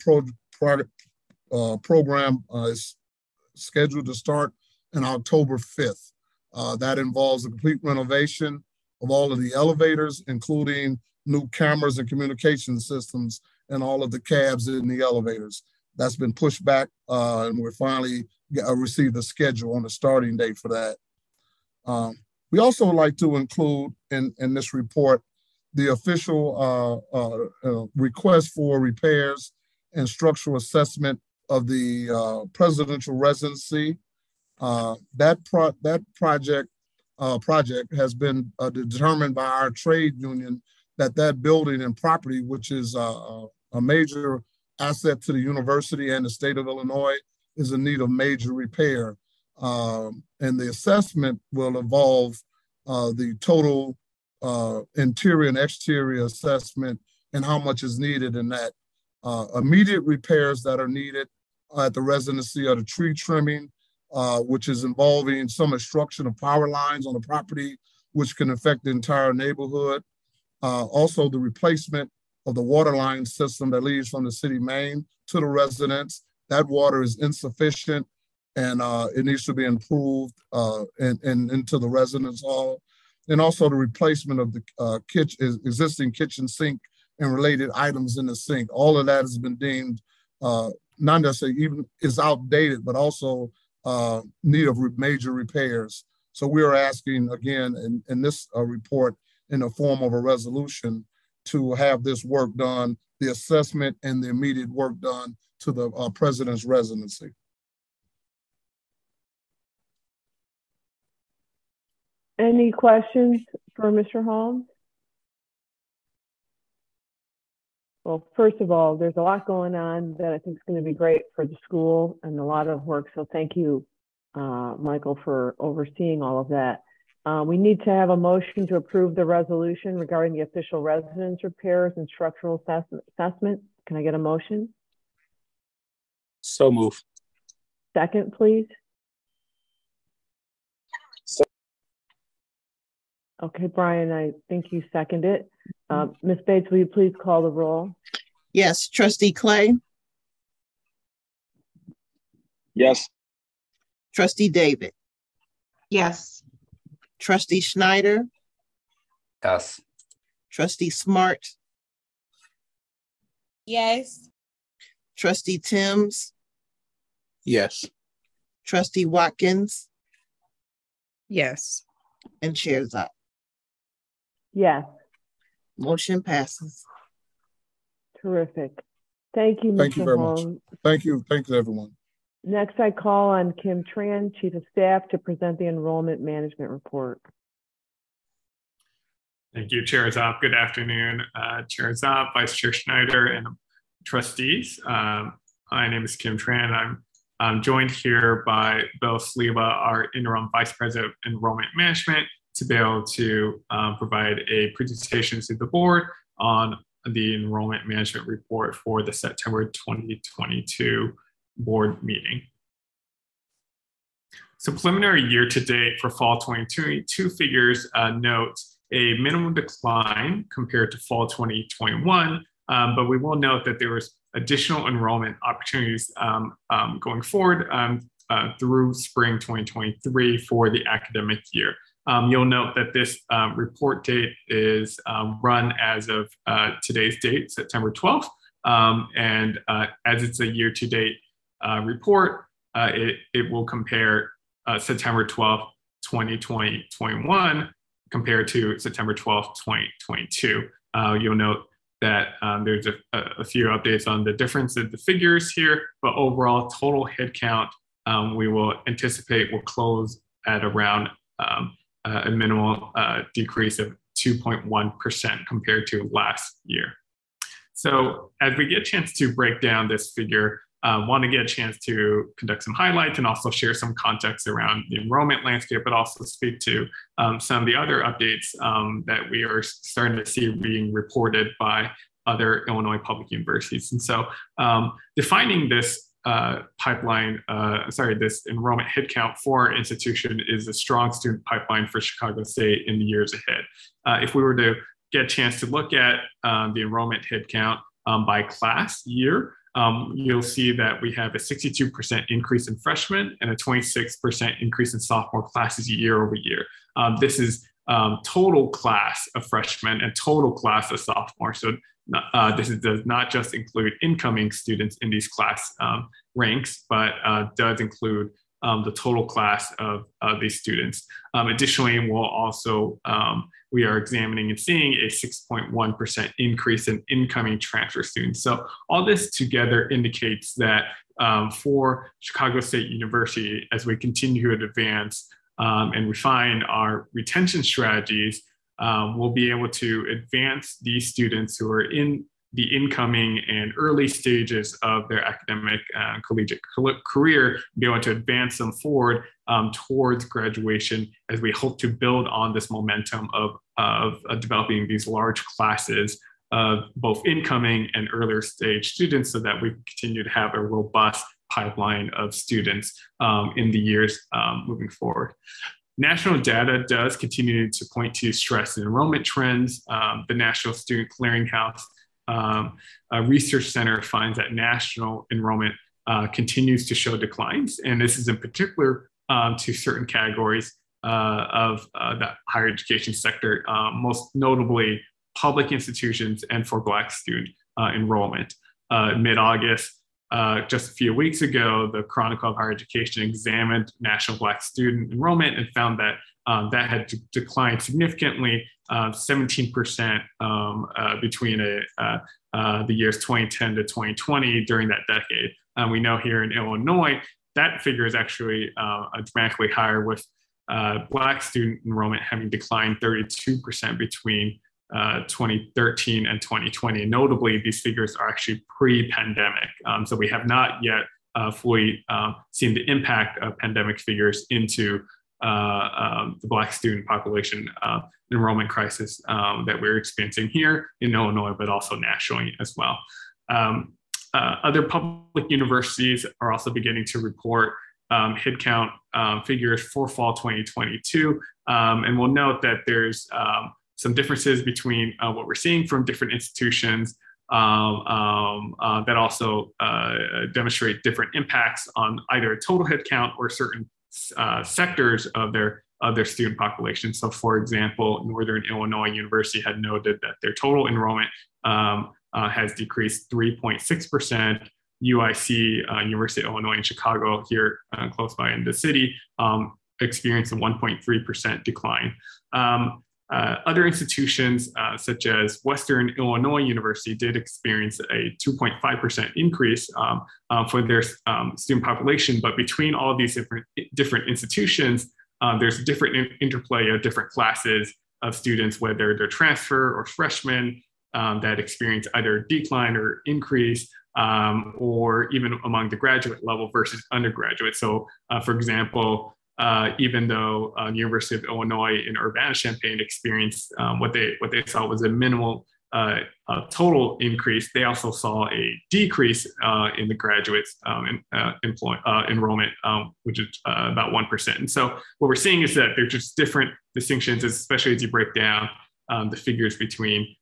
program is scheduled to start on October 5th. That involves the complete renovation of all of the elevators, including new cameras and communication systems and all of the cabs in the elevators. That's been pushed back, and we're finally received a schedule on the starting date for that. We also would like to include in this report the official request for repairs and structural assessment of the presidential residency. That project has been determined by our trade union that building and property, which is a major asset to the university and the state of Illinois, is in need of major repair. And the assessment will involve the total interior and exterior assessment and how much is needed in that. Immediate repairs that are needed at the residency are the tree trimming, which is involving some obstruction of power lines on the property, which can affect the entire neighborhood. Also, the replacement of the water line system that leads from the city main to the residents. That water is insufficient, and it needs to be improved and into the residence hall. And also the replacement of the existing kitchen sink and related items in the sink. All of that has been deemed not necessarily even is outdated, but also need of major repairs. So we are asking again in this report in the form of a resolution to have this work done, the assessment and the immediate work done to the president's residency. Any questions for Mr. Holmes? Well, first of all, there's a lot going on that I think is going to be great for the school and a lot of work. So thank you, Michael, for overseeing all of that. We need to have a motion to approve the resolution regarding the official residence repairs and structural assessment. Can I get a motion? So move. Second, please. Okay, Brian, I think you seconded it. Ms. Bates, will you please call the roll? Yes. Trustee Clay? Yes. Trustee David? Yes. Trustee Schneider? Yes. Trustee Smart? Yes. Trustee Timms? Yes. Trustee Watkins? Yes. And Chair Zopp. Yes. Motion passes. Terrific. Thank you, Mr. Thank you very Holmes. much. Thank you. Thank you, everyone. Next, I call on Kim Tran, Chief of Staff, to present the enrollment management report. Thank you, Chair Zopp. Good afternoon, Chair Zopp, Vice Chair Schneider, and trustees. My name is Kim Tran. I'm joined here by Bill Sliwa, our Interim Vice President of Enrollment Management, to be able to provide a presentation to the board on the enrollment management report for the September 2022 board meeting. So preliminary year to date for fall 2022 figures note a minimum decline compared to fall 2021, but we will note that there was additional enrollment opportunities going forward through spring 2023 for the academic year. You'll note that this report date is run as of today's date, September 12th, and as it's a year-to-date report, it will compare September 12th, 2021 compared to September 12th, 2022. You'll note that there's a few updates on the difference in the figures here, but overall total headcount we will anticipate will close at around a minimal decrease of 2.1% compared to last year. So as we get a chance to break down this figure, want to get a chance to conduct some highlights and also share some context around the enrollment landscape, but also speak to some of the other updates that we are starting to see being reported by other Illinois public universities. And so defining this this enrollment headcount for our institution is a strong student pipeline for Chicago State in the years ahead. If we were to get a chance to look at the enrollment headcount by class year, you'll see that we have a 62% increase in freshmen and a 26% increase in sophomore classes year over year. This is total class of freshmen and total class of sophomore. So this does not just include incoming students in these class ranks, but does include the total class of these students. Additionally, we are examining and seeing a 6.1% increase in incoming transfer students. So all this together indicates that for Chicago State University, as we continue to advance and refine our retention strategies, we'll be able to advance these students who are in the incoming and early stages of their academic collegiate career, be able to advance them forward towards graduation as we hope to build on this momentum of developing these large classes of both incoming and earlier stage students so that we continue to have a robust pipeline of students in the years moving forward. National data does continue to point to stress and enrollment trends. The National Student Clearinghouse Research Center finds that national enrollment continues to show declines. And this is in particular to certain categories of the higher education sector, most notably public institutions and for Black student enrollment. Mid-August, just a few weeks ago, the Chronicle of Higher Education examined national Black student enrollment and found that that had declined significantly, 17% between the years 2010 to 2020 during that decade. We know here in Illinois, that figure is actually dramatically higher, with Black student enrollment having declined 32% between 2013 and 2020. And notably, these figures are actually pre-pandemic. So we have not yet fully seen the impact of pandemic figures into the Black student population enrollment crisis that we're experiencing here in Illinois, but also nationally as well. Other public universities are also beginning to report headcount figures for fall 2022. And we'll note that there's some differences between what we're seeing from different institutions that also demonstrate different impacts on either total headcount or certain sectors of their student population. So for example, Northern Illinois University had noted that their total enrollment has decreased 3.6%. UIC, University of Illinois in Chicago, here close by in the city, experienced a 1.3% decline. Other institutions, such as Western Illinois University, did experience a 2.5% increase for their student population. But between all of these different institutions, there's a different interplay of different classes of students, whether they're transfer or freshmen, that experience either decline or increase, or even among the graduate level versus undergraduate. So, for example, even though the University of Illinois in Urbana-Champaign experienced what they saw was a minimal total increase, they also saw a decrease in the graduates enrollment, which is about 1%. And so what we're seeing is that there's just different distinctions, especially as you break down the figures between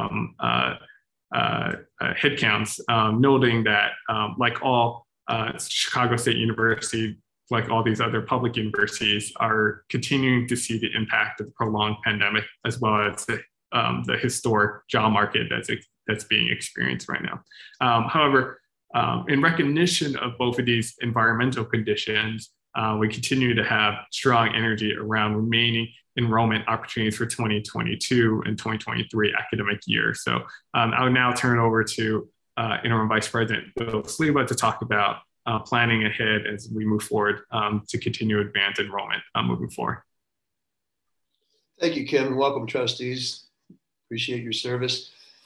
headcounts, noting that like all Chicago State University, like all these other public universities, are continuing to see the impact of the prolonged pandemic, as well as the historic job market that's being experienced right now. However, in recognition of both of these environmental conditions, we continue to have strong energy around remaining enrollment opportunities for 2022 and 2023 academic year. So I would now turn it over to Interim Vice President Will Sliwa to talk about planning ahead as we move forward to continue advanced enrollment moving forward. Thank you, Kim, and welcome, trustees. Appreciate your service.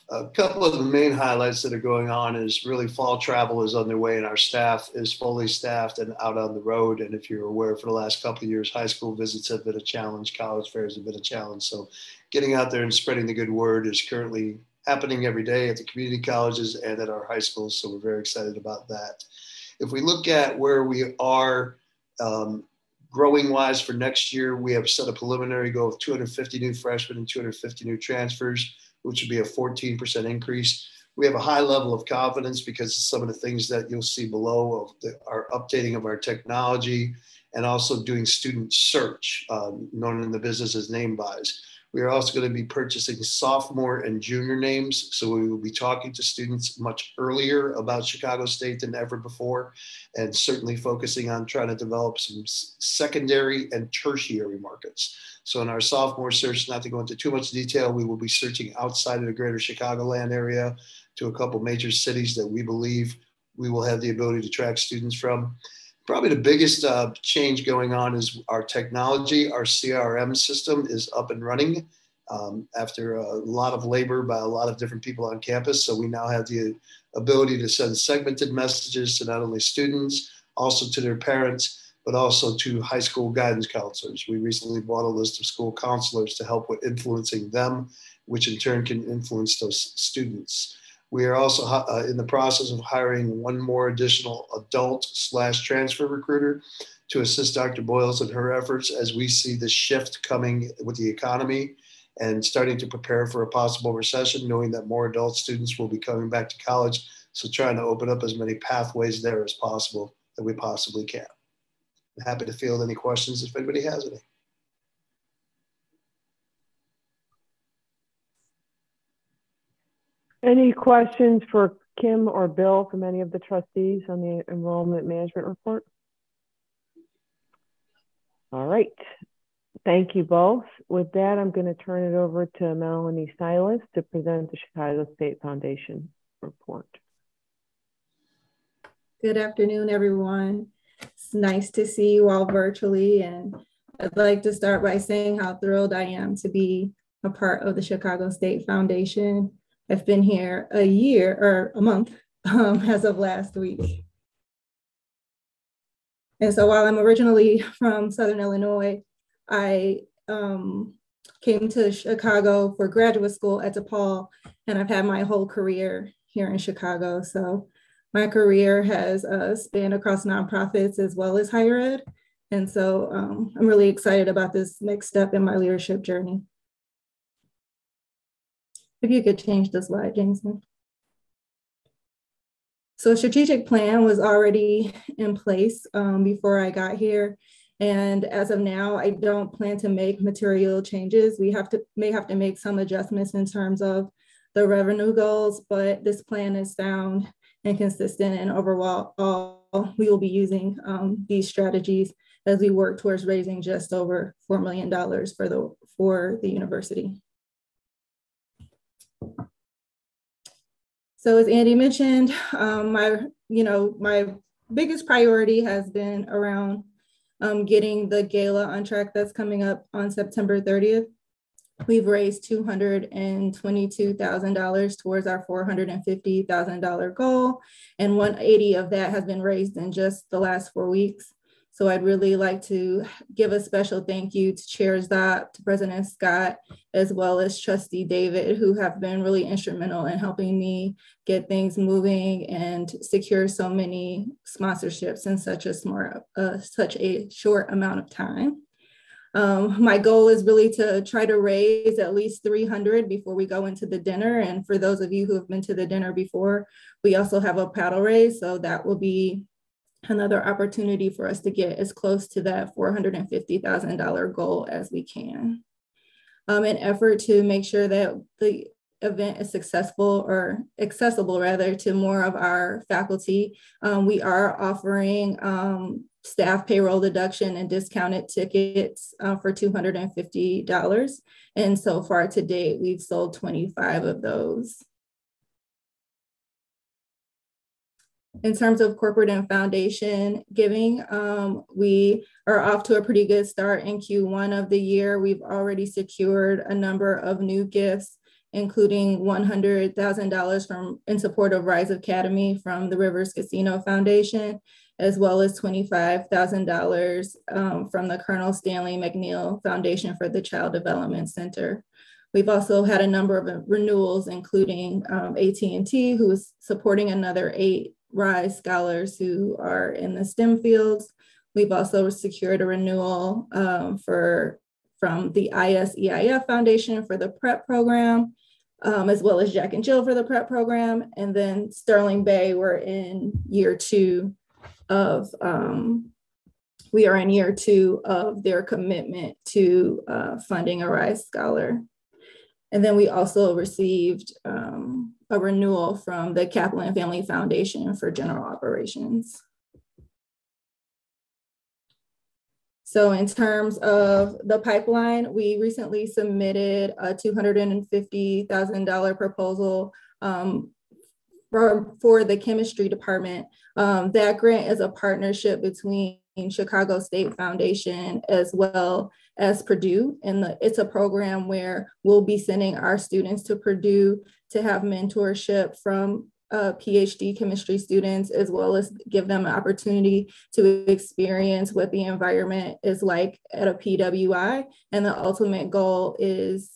A couple of the main highlights that are going on is really fall travel is underway and our staff is fully staffed and out on the road. And if you're aware, for the last couple of years, high school visits have been a challenge, college fairs have been a challenge. So getting out there and spreading the good word is currently happening every day at the community colleges and at our high schools. So we're very excited about that. If we look at where we are growing wise for next year, we have set a preliminary goal of 250 new freshmen and 250 new transfers, which would be a 14% increase. We have a high level of confidence because of some of the things that you'll see below of our updating of our technology and also doing student search, known in the business as name buys. We are also going to be purchasing sophomore and junior names. So we will be talking to students much earlier about Chicago State than ever before, and certainly focusing on trying to develop some secondary and tertiary markets. So in our sophomore search, not to go into too much detail, we will be searching outside of the greater Chicagoland area to a couple major cities that we believe we will have the ability to track students from. Probably the biggest change going on is our technology. Our CRM system is up and running after a lot of labor by a lot of different people on campus. So we now have the ability to send segmented messages to not only students, also to their parents, but also to high school guidance counselors. We recently bought a list of school counselors to help with influencing them, which in turn can influence those students. We are also in the process of hiring one more additional adult/transfer recruiter to assist Dr. Boyles in her efforts as we see the shift coming with the economy and starting to prepare for a possible recession, knowing that more adult students will be coming back to college. So trying to open up as many pathways there as possible that we possibly can. I'm happy to field any questions if anybody has any. Any questions for Kim or Bill from any of the trustees on the enrollment management report? All right. Thank you both. With that, I'm going to turn it over to Melanie Silas to present the Chicago State Foundation report. Good afternoon, everyone. It's nice to see you all virtually, and I'd like to start by saying how thrilled I am to be a part of the Chicago State Foundation. I've been here a year or a month as of last week. And so while I'm originally from Southern Illinois, I came to Chicago for graduate school at DePaul, and I've had my whole career here in Chicago. So my career has spanned across nonprofits as well as higher ed. And so I'm really excited about this next step in my leadership journey. If you could change the slide, Jameson. So a strategic plan was already in place before I got here. And as of now, I don't plan to make material changes. We may have to make some adjustments in terms of the revenue goals, but this plan is sound and consistent, and overall, we will be using these strategies as we work towards raising just over $4 million for the university. So as Andy mentioned, my biggest priority has been around getting the gala on track that's coming up on September 30th. We've raised $222,000 towards our $450,000 goal, and $180,000 of that has been raised in just the last 4 weeks. So I'd really like to give a special thank you to Chair Zopp, to President Scott, as well as Trustee David, who have been really instrumental in helping me get things moving and secure so many sponsorships in such a short amount of time. My goal is really to try to raise at least 300 before we go into the dinner. And for those of you who have been to the dinner before, we also have a paddle raise. So that will be another opportunity for us to get as close to that $450,000 goal as we can. An effort to make sure that the event is successful or accessible rather to more of our faculty. We are offering staff payroll deduction and discounted tickets for $250. And so far to date, we've sold 25 of those. In terms of corporate and foundation giving, we are off to a pretty good start in Q1 of the year. We've already secured a number of new gifts, including $100,000 in support of Rise Academy from the Rivers Casino Foundation, as well as $25,000 from the Colonel Stanley McNeil Foundation for the Child Development Center. We've also had a number of renewals, including AT&T, who is supporting another 8 RISE scholars who are in the STEM fields. We've also secured a renewal from the ISEIF Foundation for the PrEP program, as well as Jack and Jill for the PrEP program. And then Sterling Bay, we're in year 2 of their commitment to funding a RISE scholar. And then we also received a renewal from the Kaplan Family Foundation for general operations. So in terms of the pipeline, we recently submitted a $250,000 proposal for the chemistry department. That grant is a partnership between Chicago State Foundation as well as Purdue. And it's a program where we'll be sending our students to Purdue to have mentorship from PhD chemistry students, as well as give them an opportunity to experience what the environment is like at a PWI. And the ultimate goal is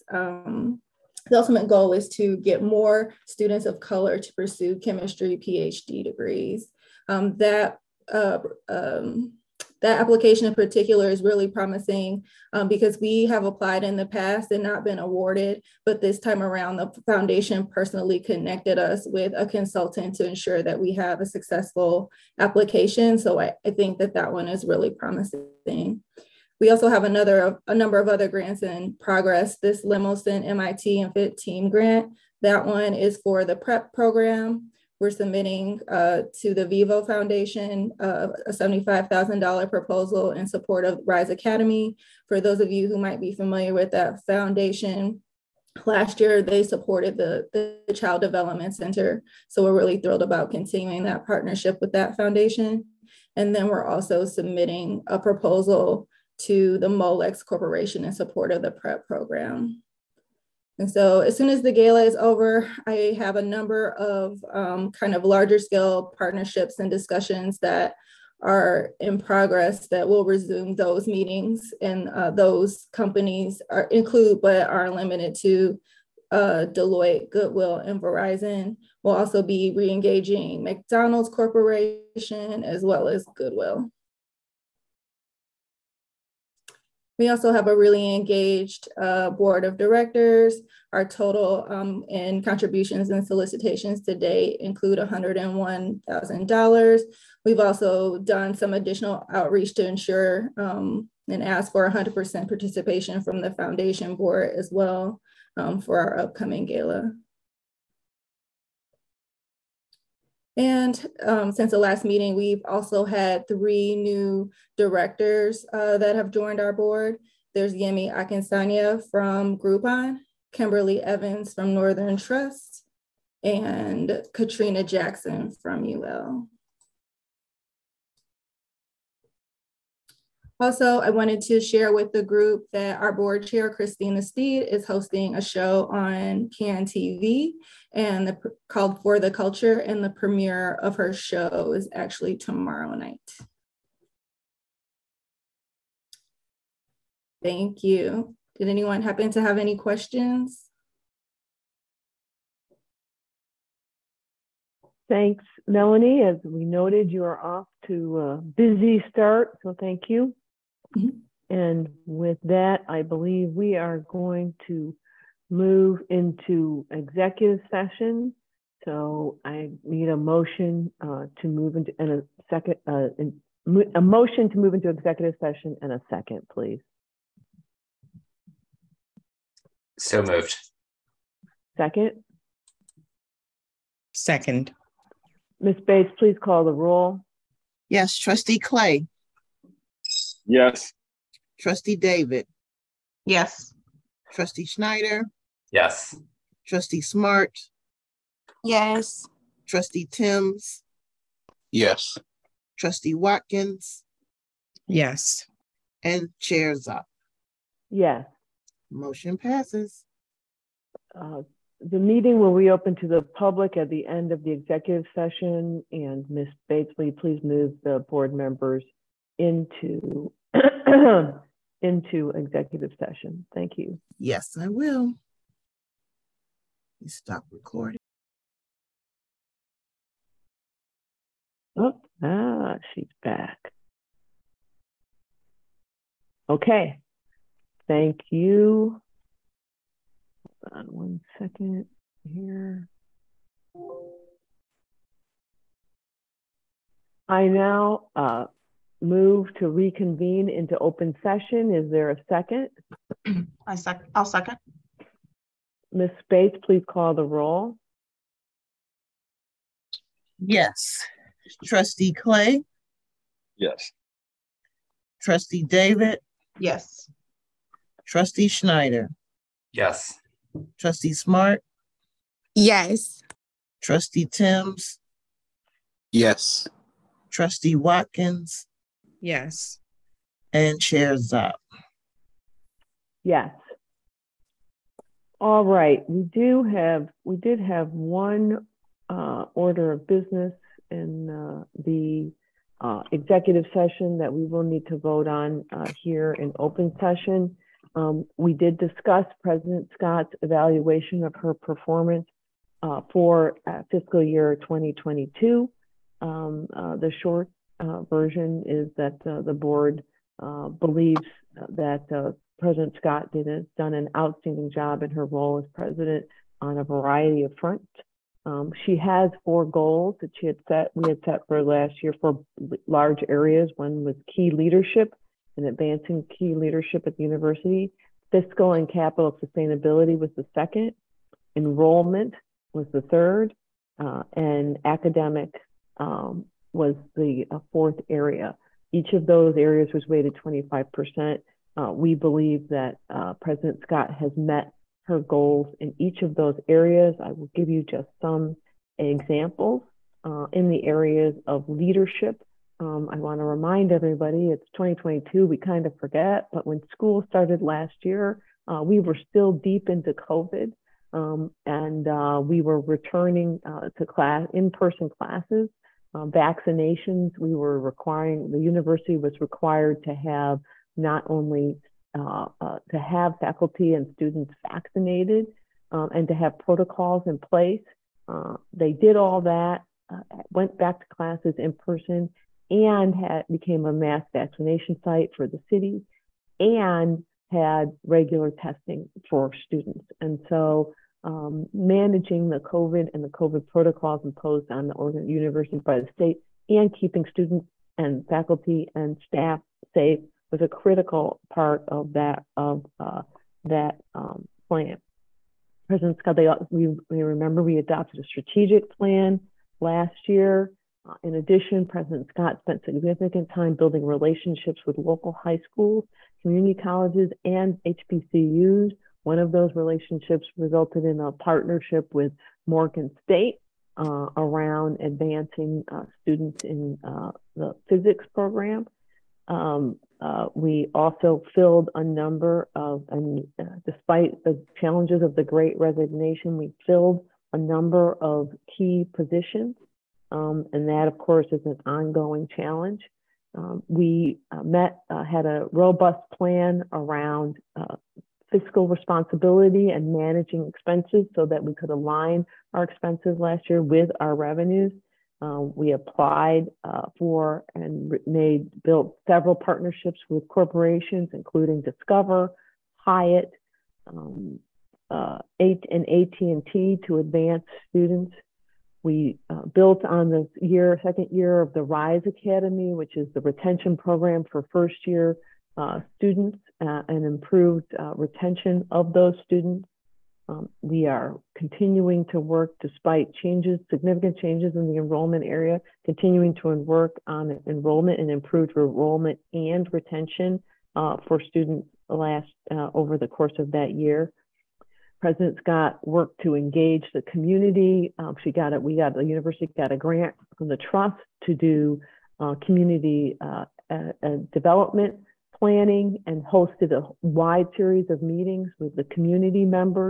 to get more students of color to pursue chemistry PhD degrees. That application in particular is really promising because we have applied in the past and not been awarded, but this time around, the foundation personally connected us with a consultant to ensure that we have a successful application. So I think that one is really promising. We also have a number of other grants in progress. This Lemelson MIT and Fit Team grant, that one is for the PrEP program. We're submitting to the Vivo Foundation a $75,000 proposal in support of Rise Academy. For those of you who might be familiar with that foundation, last year they supported the Child Development Center. So we're really thrilled about continuing that partnership with that foundation. And then we're also submitting a proposal to the Molex Corporation in support of the PrEP program. And so as soon as the gala is over, I have a number of kind of larger scale partnerships and discussions that are in progress that will resume those meetings. And those companies include, but aren't limited to, Deloitte, Goodwill, and Verizon. We'll also be re-engaging McDonald's Corporation as well as Goodwill. We also have a really engaged board of directors. Our total in contributions and solicitations to date include $101,000. We've also done some additional outreach to ensure and ask for 100% participation from the foundation board as well for our upcoming gala. And since the last meeting, we've also had 3 new directors that have joined our board. There's Yemi Akinsanya from Groupon, Kimberly Evans from Northern Trust, and Katrina Jackson from UL. Also, I wanted to share with the group that our board chair, Christina Steed, is hosting a show on CAN TV and called For the Culture, and the premiere of her show is actually tomorrow night. Thank you. Did anyone happen to have any questions? Thanks, Melanie. As we noted, you are off to a busy start, so thank you. Mm-hmm. And with that, I believe we are going to move into executive session. So I need a motion to move into a motion to move into executive session and a second, please. So moved. Second. Second. Ms. Bates, please call the roll. Yes, Trustee Clay. Yes. Trustee David. Yes. Trustee Schneider. Yes. Trustee Smart. Yes. Trustee Timms. Yes. Trustee Watkins. Yes. And Chair Zopp. Yes. Motion passes. The meeting will reopen to the public at the end of the executive session, and Ms. Bates, will you please move the board members into into executive session? Thank you. Yes, I will. You stop recording. Oh, she's back. Okay, thank you. Hold on 1 second here. I now move to reconvene into open session. Is there a second? I'll second. Ms. Bates, please call the roll. Yes. Trustee Clay. Yes. Trustee David. Yes. Trustee Schneider. Yes. Trustee Smart. Yes. Trustee Timms. Yes. Trustee Watkins. Yes. And Chair Zop. Yes. All right, we did have one order of business in the executive session that we will need to vote on here in open session. We did discuss President Scott's evaluation of her performance for fiscal year 2022. The short version is that the board believes that President Scott done an outstanding job in her role as president on a variety of fronts. She has 4 goals that we had set for last year for large areas. One was key leadership and advancing key leadership at the university. Fiscal and capital sustainability was the second. Enrollment was the third. And academic was the 4th area. Each of those areas was weighted 25%. We believe that President Scott has met her goals in each of those areas. I will give you just some examples in the areas of leadership. I want to remind everybody, it's 2022, we kind of forget, but when school started last year, we were still deep into COVID, and we were returning to in-person classes. Vaccinations, the university was required to have not only to have faculty and students vaccinated and to have protocols in place. They did all that, went back to classes in person, and became a mass vaccination site for the city, and had regular testing for students. And so managing the COVID and the COVID protocols imposed on the university by the state, and keeping students and faculty and staff safe was a critical part of that plan. President Scott, we remember we adopted a strategic plan last year. In addition, President Scott spent significant time building relationships with local high schools, community colleges, and HBCUs. One of those relationships resulted in a partnership with Morgan State around advancing students in the physics program. We also filled a number of, despite the challenges of the Great Resignation, we filled a number of key positions. And that, of course, is an ongoing challenge. We had a robust plan around fiscal responsibility and managing expenses so that we could align our expenses last year with our revenues. We applied for and built several partnerships with corporations, including Discover, Hyatt, and AT&T to advance students. We built on the second year of the RISE Academy, which is the retention program for first-year students, and improved retention of those students. We are continuing to work despite significant changes in the enrollment area, continuing to work on enrollment and improved enrollment and retention for students over the course of that year. President Scott worked to engage the community. The university got a grant from the trust to do community development planning, and hosted a wide series of meetings with the community members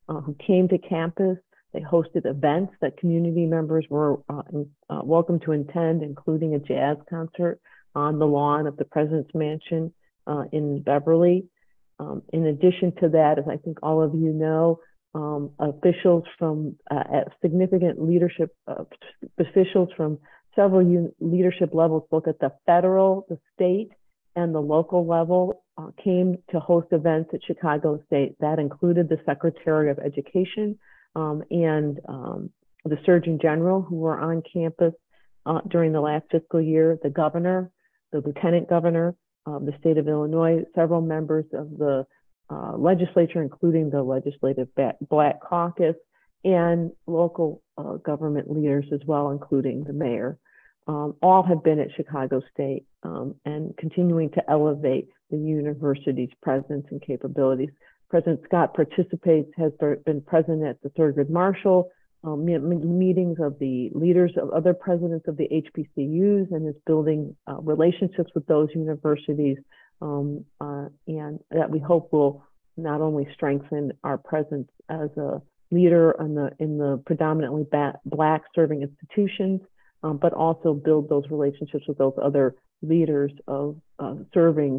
who came to campus. They hosted events that community members were welcome to attend, including a jazz concert on the lawn of the President's Mansion in Beverly. In addition to that, as I think all of you know, officials from significant leadership officials from several leadership levels, both at the federal, the state, and the local level, came to host events at Chicago State. That included the Secretary of Education and the Surgeon General, who were on campus during the last fiscal year, the governor, the lieutenant governor of the state of Illinois, several members of the legislature, including the Legislative Black Caucus, and local government leaders as well, including the mayor. All have been at Chicago State and continuing to elevate the university's presence and capabilities. President Scott has been present at the Thurgood Marshall meetings of the leaders of other presidents of the HBCUs, and is building relationships with those universities, and that we hope will not only strengthen our presence as a leader in the predominantly Black serving institutions, but also build those relationships with those other leaders of serving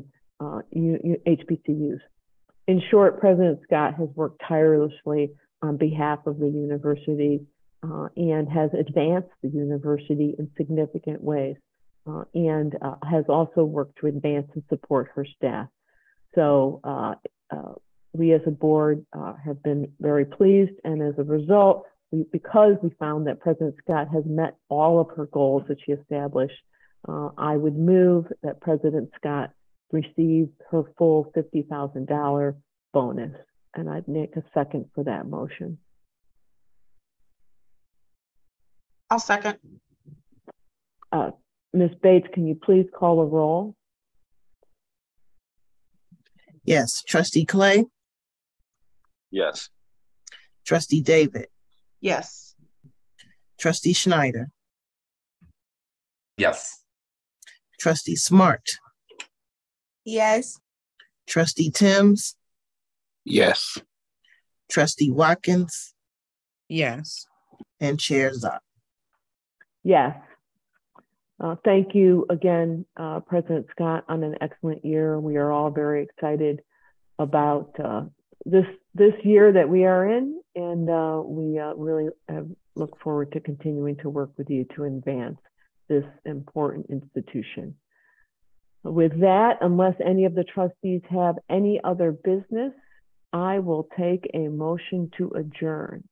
HBCUs. In short, President Scott has worked tirelessly on behalf of the university and has advanced the university in significant ways, and has also worked to advance and support her staff. So we as a board have been very pleased, and as a result, because we found that President Scott has met all of her goals that she established, I would move that President Scott receive her full $50,000 bonus. And I'd make a second for that motion. I'll second. Ms. Bates, can you please call a roll? Yes. Trustee Clay? Yes. Trustee David? Yes. Trustee Schneider? Yes. Trustee Smart? Yes. Trustee Timms? Yes. Trustee Watkins? Yes. And Chair Zopp? Yes. Thank you again, President Scott, on an excellent year. We are all very excited about this year that we are in, and we really look forward to continuing to work with you to advance this important institution. With that, unless any of the trustees have any other business, I will take a motion to adjourn.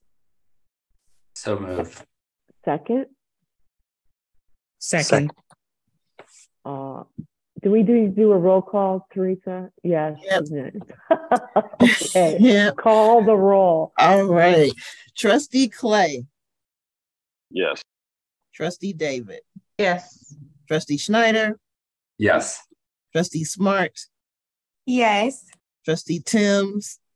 So move. Second? Second. Do we do a roll call, Teresa? Yes. Yep. Okay. Yep. Call the roll. All right. Trustee Clay? Yes. Trustee David? Yes. Trustee Schneider? Yes. Trustee Smart? Yes. Trustee Timms?